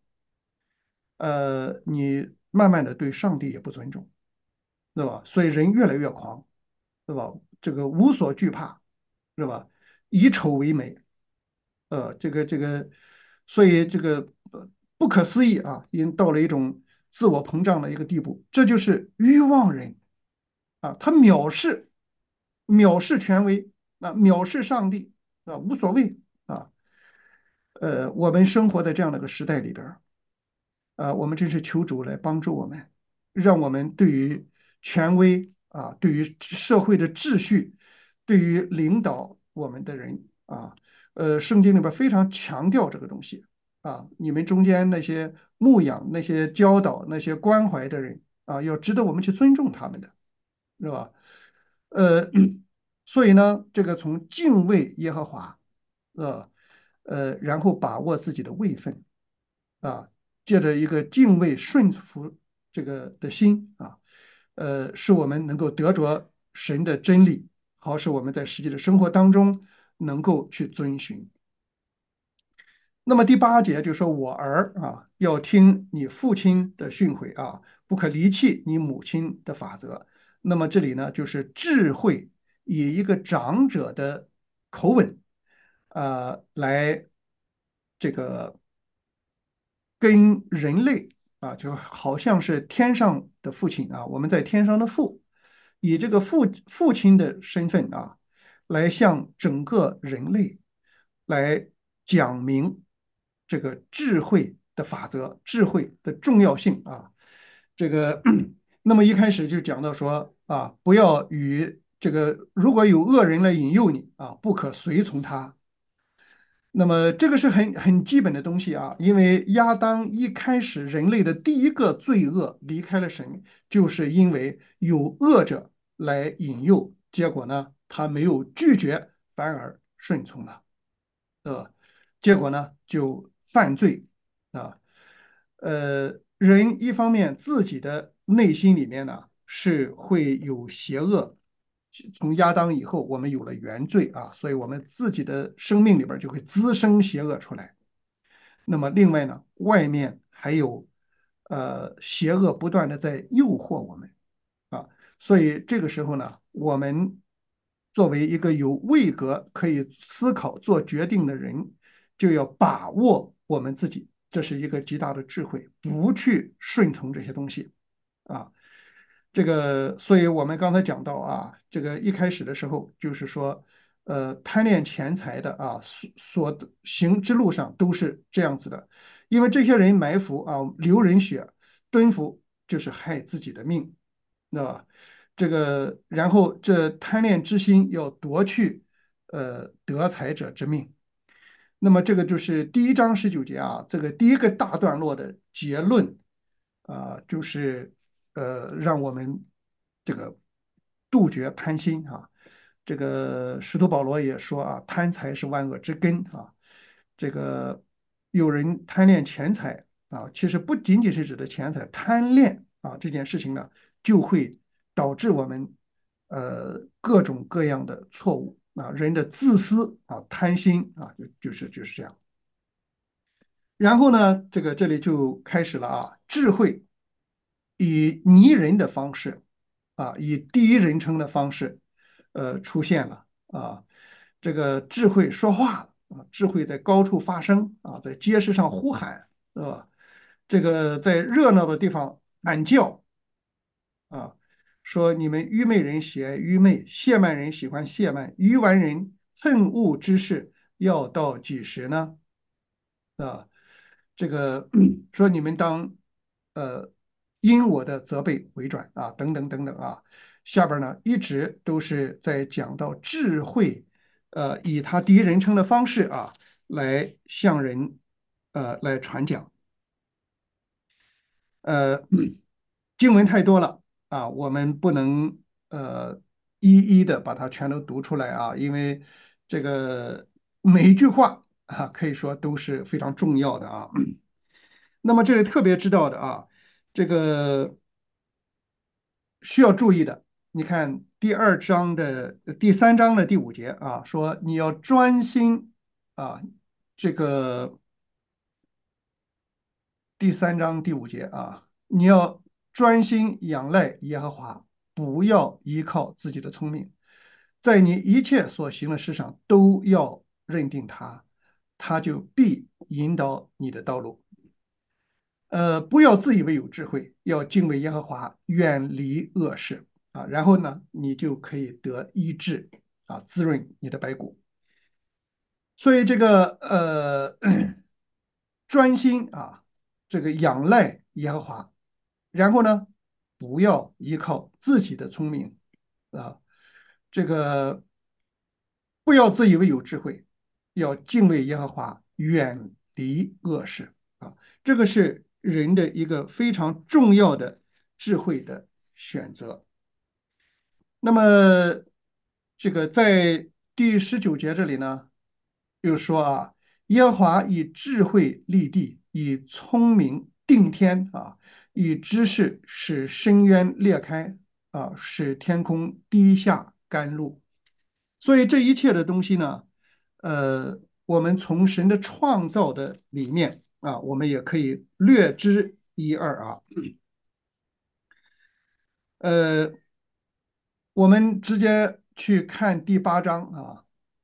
你慢慢的对上帝也不尊重，是吧？所以人越来越狂，是吧？这个无所惧怕，是吧？以丑为美，这个，所以这个不可思议啊，已经到了一种自我膨胀的一个地步，这就是欲望人啊，他藐视权威啊，藐视上帝啊，无所谓啊。我们生活在这样的一个时代里边我们真是求主来帮助我们，让我们对于权威啊，对于社会的秩序，对于领导我们的人啊，圣经里边非常强调这个东西啊，你们中间那些牧养、那些教导、那些关怀的人啊，要值得我们去尊重他们的，是吧？呃，所以呢，这个从敬畏耶和华，呃然后把握自己的位分啊，借着一个敬畏顺服这个的心啊，使我们能够得着神的真理，好使我们在实际的生活当中能够去遵循。那么第八节就说：“我儿啊，要听你父亲的训诲啊，不可离弃你母亲的法则。”那么这里呢，就是智慧以一个长者的口吻来这个跟人类就好像是天上的父亲啊，我们在天上的父，以这个父亲的身份来向整个人类来讲明这个智慧的法则、智慧的重要性啊。这个，那么一开始就讲到说啊，不要与这个如果有恶人来引诱你啊，不可随从他。那么这个是很基本的东西啊，因为亚当一开始人类的第一个罪恶离开了神，就是因为有恶者来引诱，结果呢，他没有拒绝，反而顺从了，结果呢就犯罪啊。人一方面自己的内心里面呢是会有邪恶，从亚当以后，我们有了原罪啊，所以我们自己的生命里边就会滋生邪恶出来。那么另外呢，外面还有邪恶不断的在诱惑我们啊，所以这个时候呢，我们作为一个有位格可以思考做决定的人，就要把握我们自己，这是一个极大的智慧，不去顺从这些东西啊。这个，所以我们刚才讲到啊，这个一开始的时候就是说，贪恋钱财的啊，所行之路上都是这样子的，因为这些人埋伏啊，流人血，蹲伏就是害自己的命，那吧？这个，然后这贪恋之心要夺去得财者之命。那么这个就是第一章19节啊，这个第一个大段落的结论就是让我们这个杜绝贪心啊。这个使徒保罗也说啊，贪财是万恶之根啊。这个有人贪恋钱财啊，其实不仅仅是指的钱财，贪恋啊这件事情呢，就会导致我们各种各样的错误啊，人的自私啊、贪心啊，就是这样。然后呢，这里就开始了啊，智慧以拟人的方式啊，以第一人称的方式出现了啊。这个智慧说话了啊，智慧在高处发声啊，在街市上呼喊，这个在热闹的地方喊叫啊，说你们愚昧人喜爱愚昧，亵慢人喜欢亵慢，愚顽人恨恶之事要到几时呢？啊，这个说你们当呃因我的责备回转啊，等等等等啊，下边呢一直都是在讲到智慧，以他第一人称的方式啊来向人来传讲。呃，经文太多了啊，我们不能一一的把它全都读出来啊，因为这个每一句话啊，可以说都是非常重要的啊。那么这里特别知道的啊，这个需要注意的，你看第三章的第5节啊，说你要专心啊，这个第3章第5节啊，你要专心仰赖耶和华，不要依靠自己的聪明，在你一切所行的事上都要认定他，他就必引导你的道路。不要自以为有智慧，要敬畏耶和华，远离恶事啊。然后呢，你就可以得医治啊，滋润你的白骨。所以这个专心啊，这个仰赖耶和华，然后呢，不要依靠自己的聪明啊，这个不要自以为有智慧，要敬畏耶和华，远离恶事啊。这个是人的一个非常重要的智慧的选择。那么，这个在第19节这里呢，又说啊，耶和华以智慧立地，以聪明定天啊，以知识使深渊裂开啊，使天空滴下甘露。所以这一切的东西呢，我们从神的创造的里面啊，我们也可以略知一二啊。呃，我们直接去看第8章啊。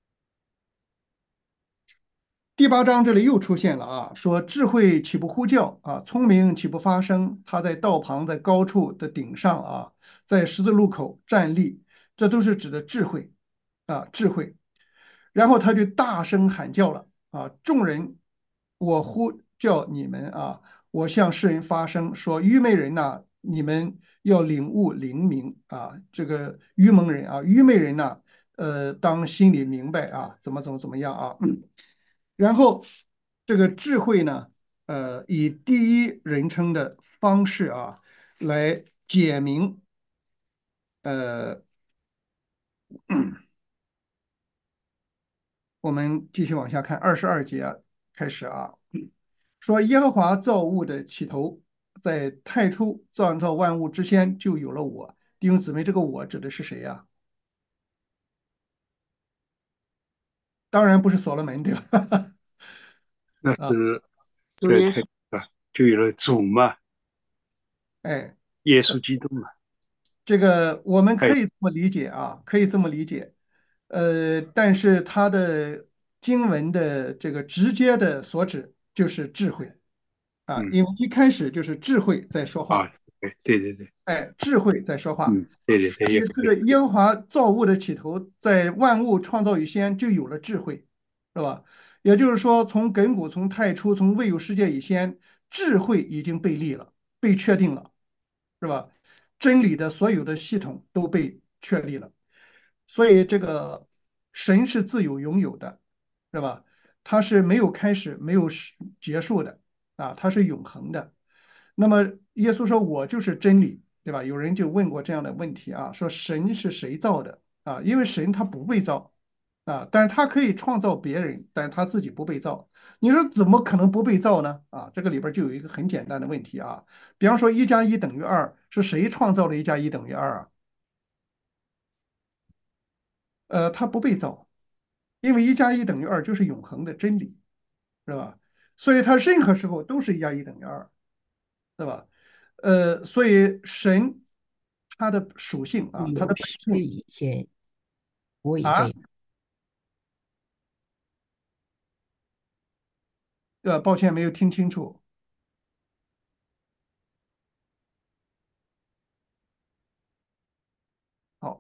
第8章这里又出现了啊，说智慧岂不呼叫啊，聪明岂不发声？他在道旁，在高处的顶上啊，在十字路口站立，这都是指的智慧。 智慧。然后他就大声喊叫了众人，我呼叫你们我向世人发声说，愚昧人呐、你们要领悟灵明这个愚蒙人愚昧人呐、当心里明白怎么样然后这个智慧呢，以第一人称的方式来解明呃我们继续往下看22节开始说耶和华造物的起头，在太初创造万物之先就有了我。弟兄姊妹，这个我指的是谁呀？当然不是所罗门，对吧？ 那啊， 是在太主耶稣， 就有了主嘛， 哎， 耶稣基督嘛。 这个我们可太以这么理解可以这么理解。但是它的经文的这个直接的所指就是智慧嗯因为一开始就是智慧在说啊， 话， 对对对， 哎，智慧在说话。 对对对，也可以。 这个耶和华造物的起头，在万物创造以先就有了智慧，是吧？也就是说，从亘古、从太初、从未有世界以先，智慧已经被立了，被确定了，是吧？真理的所有的系统都被确立了，所以这个神是自有永有的，是吧？它是没有开始、没有结束的它是永恒的。那么耶稣说：“我就是真理。”对吧？有人就问过这样的问题说神是谁造的因为神他不被造但是他可以创造别人，但是他自己不被造。你说怎么可能不被造呢？这个里边就有一个很简单的问题比方说1+1等于2，是谁创造了1+1等于2他不被造，因为1+1等于2就是永恒的真理，是吧？所以它任何时候都是1+1等于2，对吧？所以神它的属性它的有本性事以前未啊， 备。 抱歉没有听清楚。好，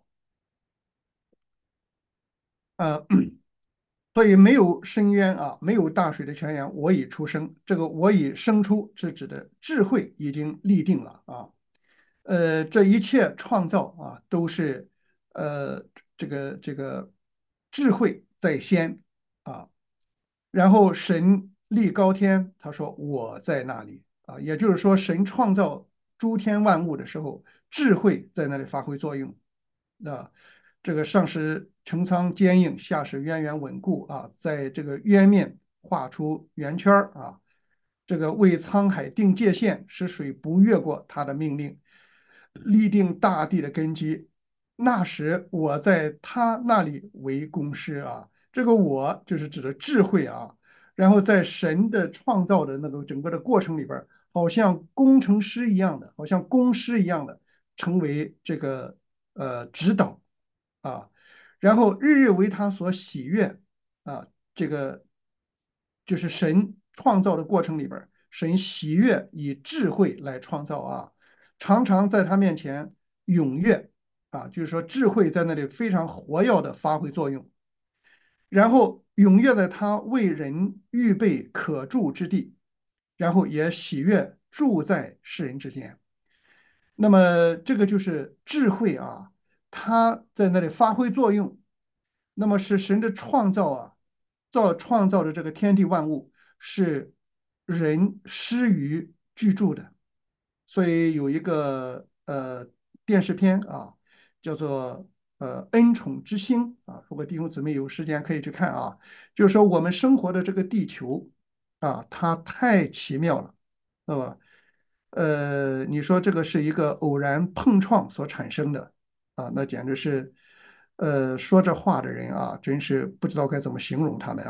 呃，所以没有深渊没有大水的泉源，我已出生。这个我已生出是指的智慧已经立定了这一切创造都是呃这个智慧在先啊，然后神立高天，他说我在那里也就是说神创造诸天万物的时候，智慧在那里发挥作用这个上使穹苍坚硬，下使渊源稳固在这个渊面画出圆圈这个为沧海定界限，使水不越过他的命令，立定大地的根基。那时我在他那里为工师这个我就是指的智慧然后在神的创造的那个整个的过程里边，好像工程师一样的，好像工师一样的，成为这个指导啊，然后日日为他所喜悦这个就是神创造的过程里边，神喜悦以智慧来创造常常在他面前踊跃就是说智慧在那里非常活跃的发挥作用，然后踊跃的他为人预备可住之地，然后也喜悦住在世人之间。那么这个就是智慧它在那里发挥作用。那么是神的创造创造的这个天地万物是人施于居住的。所以有一个电视片叫做恩宠之星如果弟兄姊妹有时间可以去看就是说我们生活的这个地球它太奇妙了，对吧？你说这个是一个偶然碰撞所产生的那简直是说这话的人真是不知道该怎么形容他们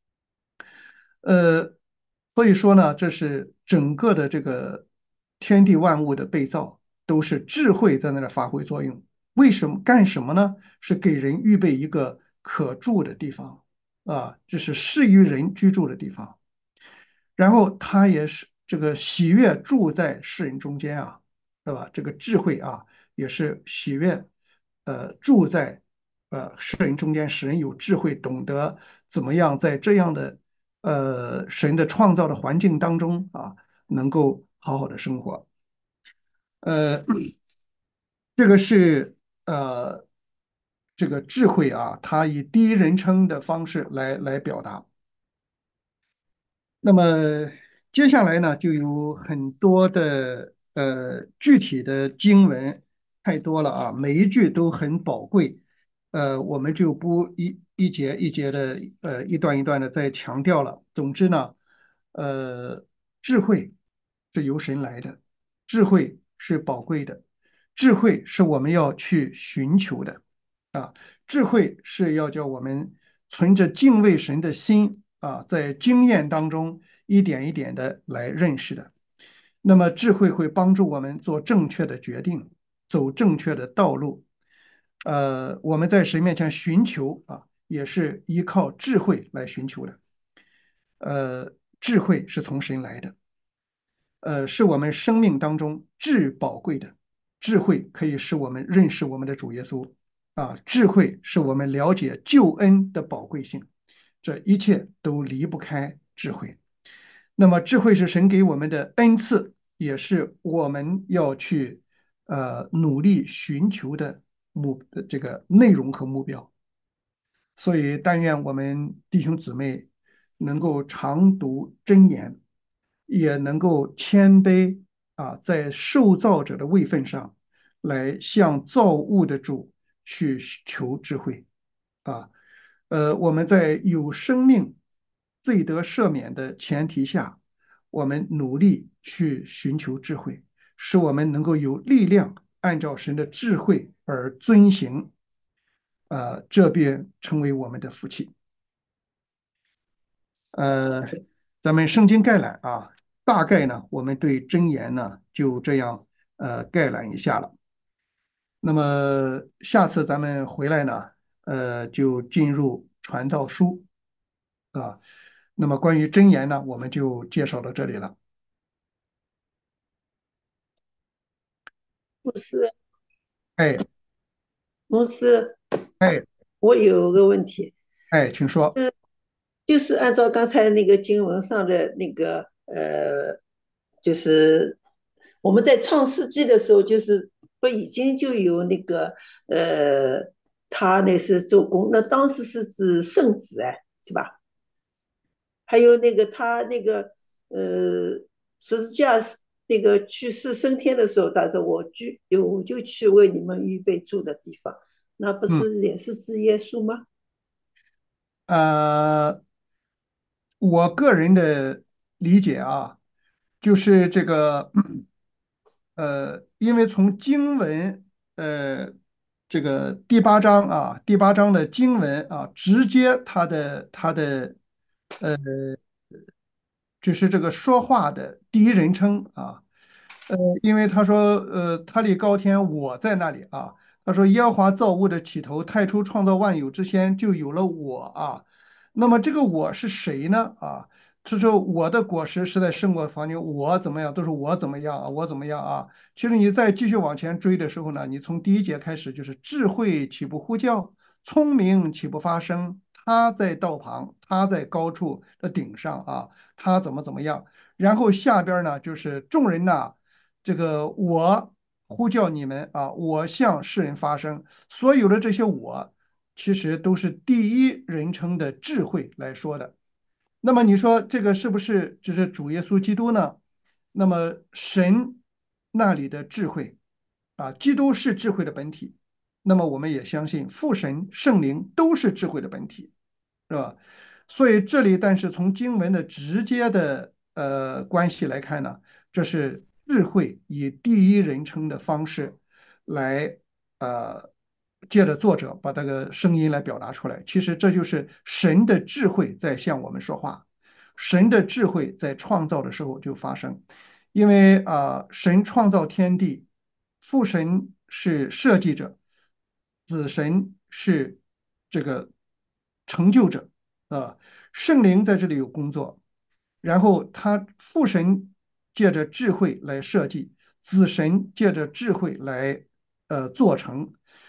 呃，所以说呢，这是整个的这个天地万物的被造，都是智慧在那里发挥作用。为什么干什么呢？是给人预备一个可住的地方这是适于人居住的地方。然后他也是这个喜悦住在世人中间是吧？这个智慧也是喜悦住在世人中间使人有智慧，懂得怎么样在这样的神的创造的环境当中啊，能够好好的生活。呃，这个是呃这个智慧啊，它以第一人称的方式来表达。那么接下来呢，就有很多的具体的经文，太多了啊，每一句都很宝贵，我们就不一节一节的一段一段的再强调了。总之呢，呃，智慧是由神来的，智慧是宝贵的，智慧是我们要去寻求的啊，智慧是要叫我们存着敬畏神的心啊，在经验当中一点一点的来认识的。那么智慧会帮助我们做正确的决定，走正确的道路。我们在神面前寻求啊，也是依靠智慧来寻求的。智慧是从神来的，是我们生命当中至宝贵的。智慧可以使我们认识我们的主耶稣啊，智慧是我们了解救恩的宝贵性，这一切都离不开智慧。那么，智慧是神给我们的恩赐，也是我们要去努力寻求的这个内容和目标。所以，但愿我们弟兄姊妹能够常读真言，也能够谦卑啊，在受造者的位分上来向造物的主去求智慧啊。我们在有生命、罪得赦免的前提下，我们努力去寻求智慧，使我们能够有力量按照神的智慧而遵行。这便成为我们的福气。呃，咱们圣经概览啊，大概呢，我们对箴言呢就这样概览一下了。那么下次咱们回来呢，就进入传道书啊。那么关于箴言呢，我们就介绍到这里了。 牧师， 哎牧师， 哎我有个问题， 哎，请说。 就是按照刚才那个经文上的那个就是我们在创世纪的时候，就是不已经就有那个呃，他那是做工，那当时是指圣子哎，是吧？还有那个他那个呃，十字架那个去世升天的时候，他说我就去为你们预备住的地方，那不嗯是也是指耶稣吗？ 呃，我个人的理解啊，就是这个。因为从经文，这个第8章啊，第八章的经文啊，直接它的就是这个说话的第一人称啊，因为他说，他立高天，我在那里啊。他说，耶和华造物的起头，太初创造万有之先，就有了我啊。那么这个我是谁呢？啊，这说我的果实是在胜过房间，我怎么样，都是我怎么样啊，我怎么样啊。其实你再继续往前追的时候呢，你从第一节开始就是智慧岂不呼叫，聪明岂不发声？他在道旁，他在高处的顶上啊，他怎么样？然后下边呢就是众人呐。这个我呼叫你们啊，我向世人发声，所有的这些我，其实都是第一人称的智慧来说的。那么你说这个是不是只是主耶稣基督呢？那么神那里的智慧啊，基督是智慧的本体，那么我们也相信父神、圣灵都是智慧的本体，是吧？所以这里，但是从经文的直接的关系来看呢，这是智慧以第一人称的方式来呃借着作者把这个声音来表达出来。其实这就是神的智慧在向我们说话，神的智慧在创造的时候就发生。因为神创造天地，父神是设计者，子神是这个成就者圣灵在这里有工作，然后他父神借着智慧来设计，子神借着智慧来做成，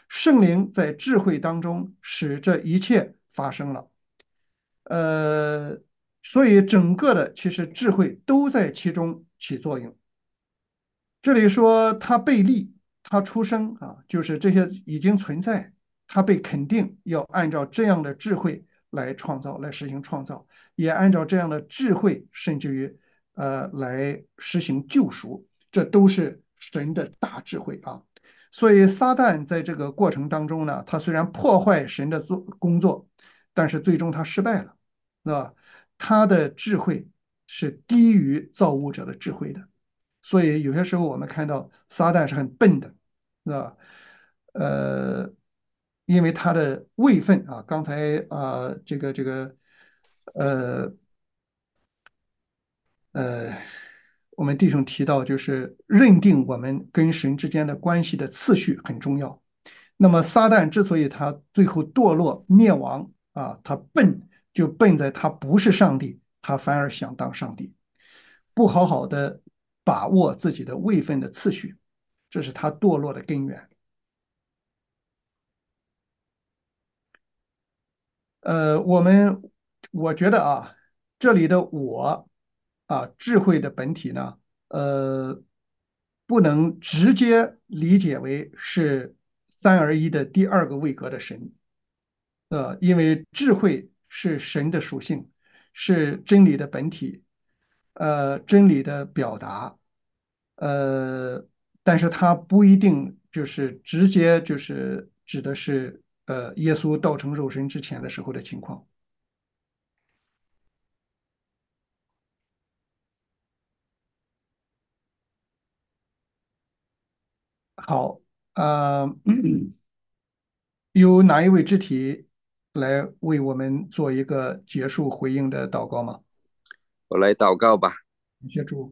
圣灵在智慧当中使这一切发生了。呃，所以整个的其实智慧都在其中起作用。这里说他被立，他出生啊，就是这些已经存在，他被肯定要按照这样的智慧来创造，来实行创造，也按照这样的智慧，甚至于来实行救赎，这都是神的大智慧啊。所以撒旦在这个过程当中呢，他虽然破坏神的工作，但是最终他失败了，是吧？他的智慧是低于造物者的智慧的。所以有些时候我们看到撒旦是很笨的，是吧？呃，因为他的位分啊，刚才呃呃，我们弟兄提到，就是认定我们跟神之间的关系的次序很重要。那么撒旦之所以他最后堕落灭亡啊，他笨就笨在他不是上帝，他反而想当上帝，不好好的把握自己的位分的次序，这是他堕落的根源。呃，我们我觉得啊，这里的我啊，智慧的本体呢，呃，不能直接理解为是三而一的第二个位格的神，因为智慧是神的属性，是真理的本体，真理的表达，呃，但是它不一定就是直接就是指的是耶稣道成肉身之前的时候的情况。好，有哪一位肢体来为我们做一个结束回应的祷告吗？ 我来祷告吧。 谢谢主。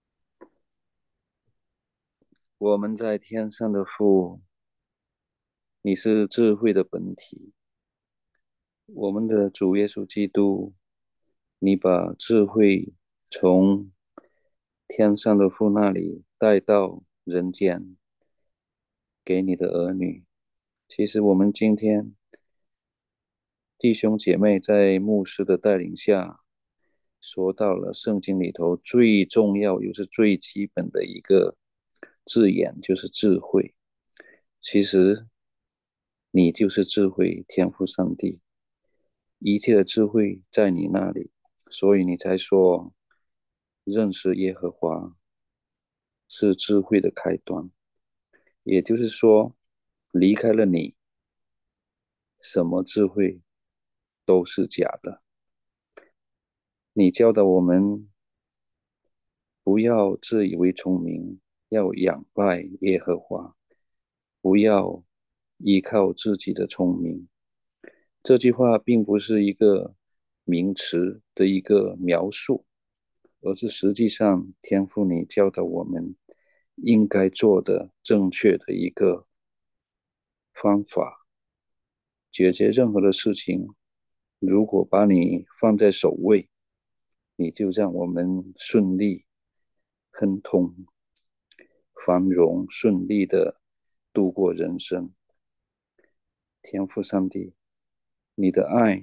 我们在天上的父，你是智慧的本体，我们的主耶稣基督，你把智慧从天上的父那里带到人间，给你的儿女。其实我们今天弟兄姐妹在牧师的带领下，说到了圣经里头最重要又是最基本的一个字眼，就是智慧。其实你就是智慧天赋上帝，一切的智慧在你那里，所以你才说认识耶和华是智慧的开端。也就是说，离开了你，什么智慧都是假的。你教导我们不要自以为聪明，要仰拜耶和华，不要依靠自己的聪明。这句话并不是一个名词的一个描述，而是实际上天父你教导我们应该做的正确的一个方法。解决任何的事情，如果把你放在首位，你就让我们顺利、亨通、繁荣、顺利的度过人生。天父上帝，你的爱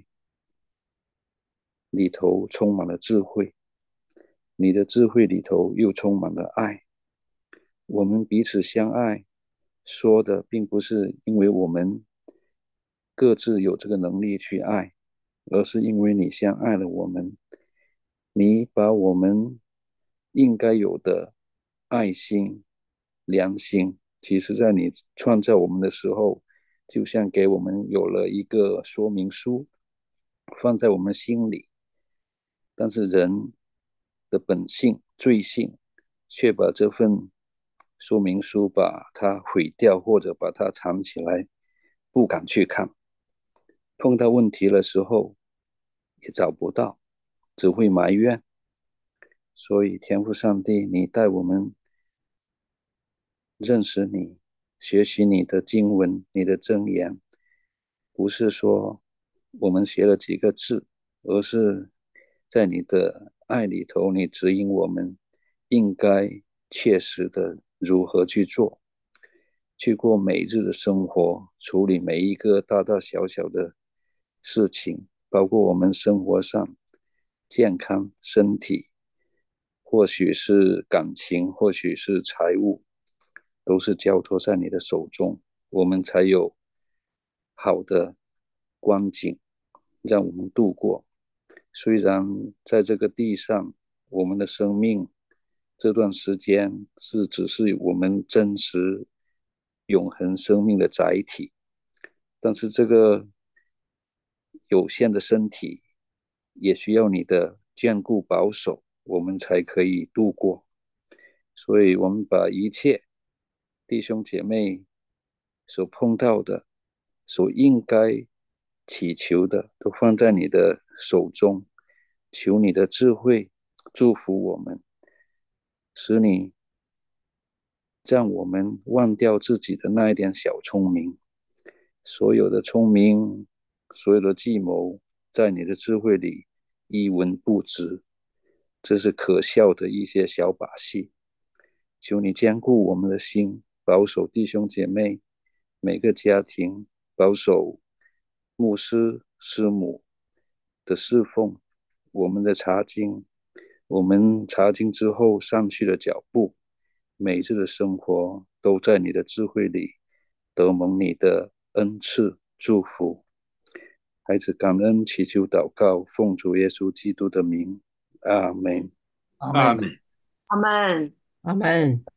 里头充满了智慧，你的智慧里头又充满了爱。我们彼此相爱，说的并不是因为我们各自有这个能力去爱，而是因为你先爱了我们，你把我们应该有的爱心、良心，其实在你创造我们的时候，就像给我们有了一个说明书，放在我们心里。但是人的本性、罪性，却把这份说明书把它毁掉，或者把它藏起来，不敢去看。碰到问题的时候也找不到，只会埋怨。所以，天父上帝，你带我们认识你，学习你的经文、你的箴言，不是说我们学了几个字，而是在你的爱里头，你指引我们应该切实的如何去做。 去过每日的生活，处理每一个大大小小的事情，包括我们生活上健康、身体，或许是感情，或许是财务，都是交托在你的手中，我们才有好的光景让我们度过。虽然在这个地上，我们的生命这段时间只是我们真实永恒生命的载体，但是这个有限的身体也需要你的眷顾保守，我们才可以度过。所以我们把一切弟兄姐妹所碰到的，所应该祈求的，都放在你的手中，求你的智慧祝福我们，使你让我们忘掉自己的那一点小聪明，所有的聪明，所有的计谋，在你的智慧里一文不值，这是可笑的一些小把戏。求你坚固我们的心，保守弟兄姐妹，每个家庭，保守牧师师母的侍奉，我们的查经，我们查经之后上去的脚步，每日的生活都在你的智慧里得蒙你的恩赐祝福。孩子感恩祈求祷告，奉主耶稣基督的名，阿门。 阿门。 阿门。 阿门。 阿门。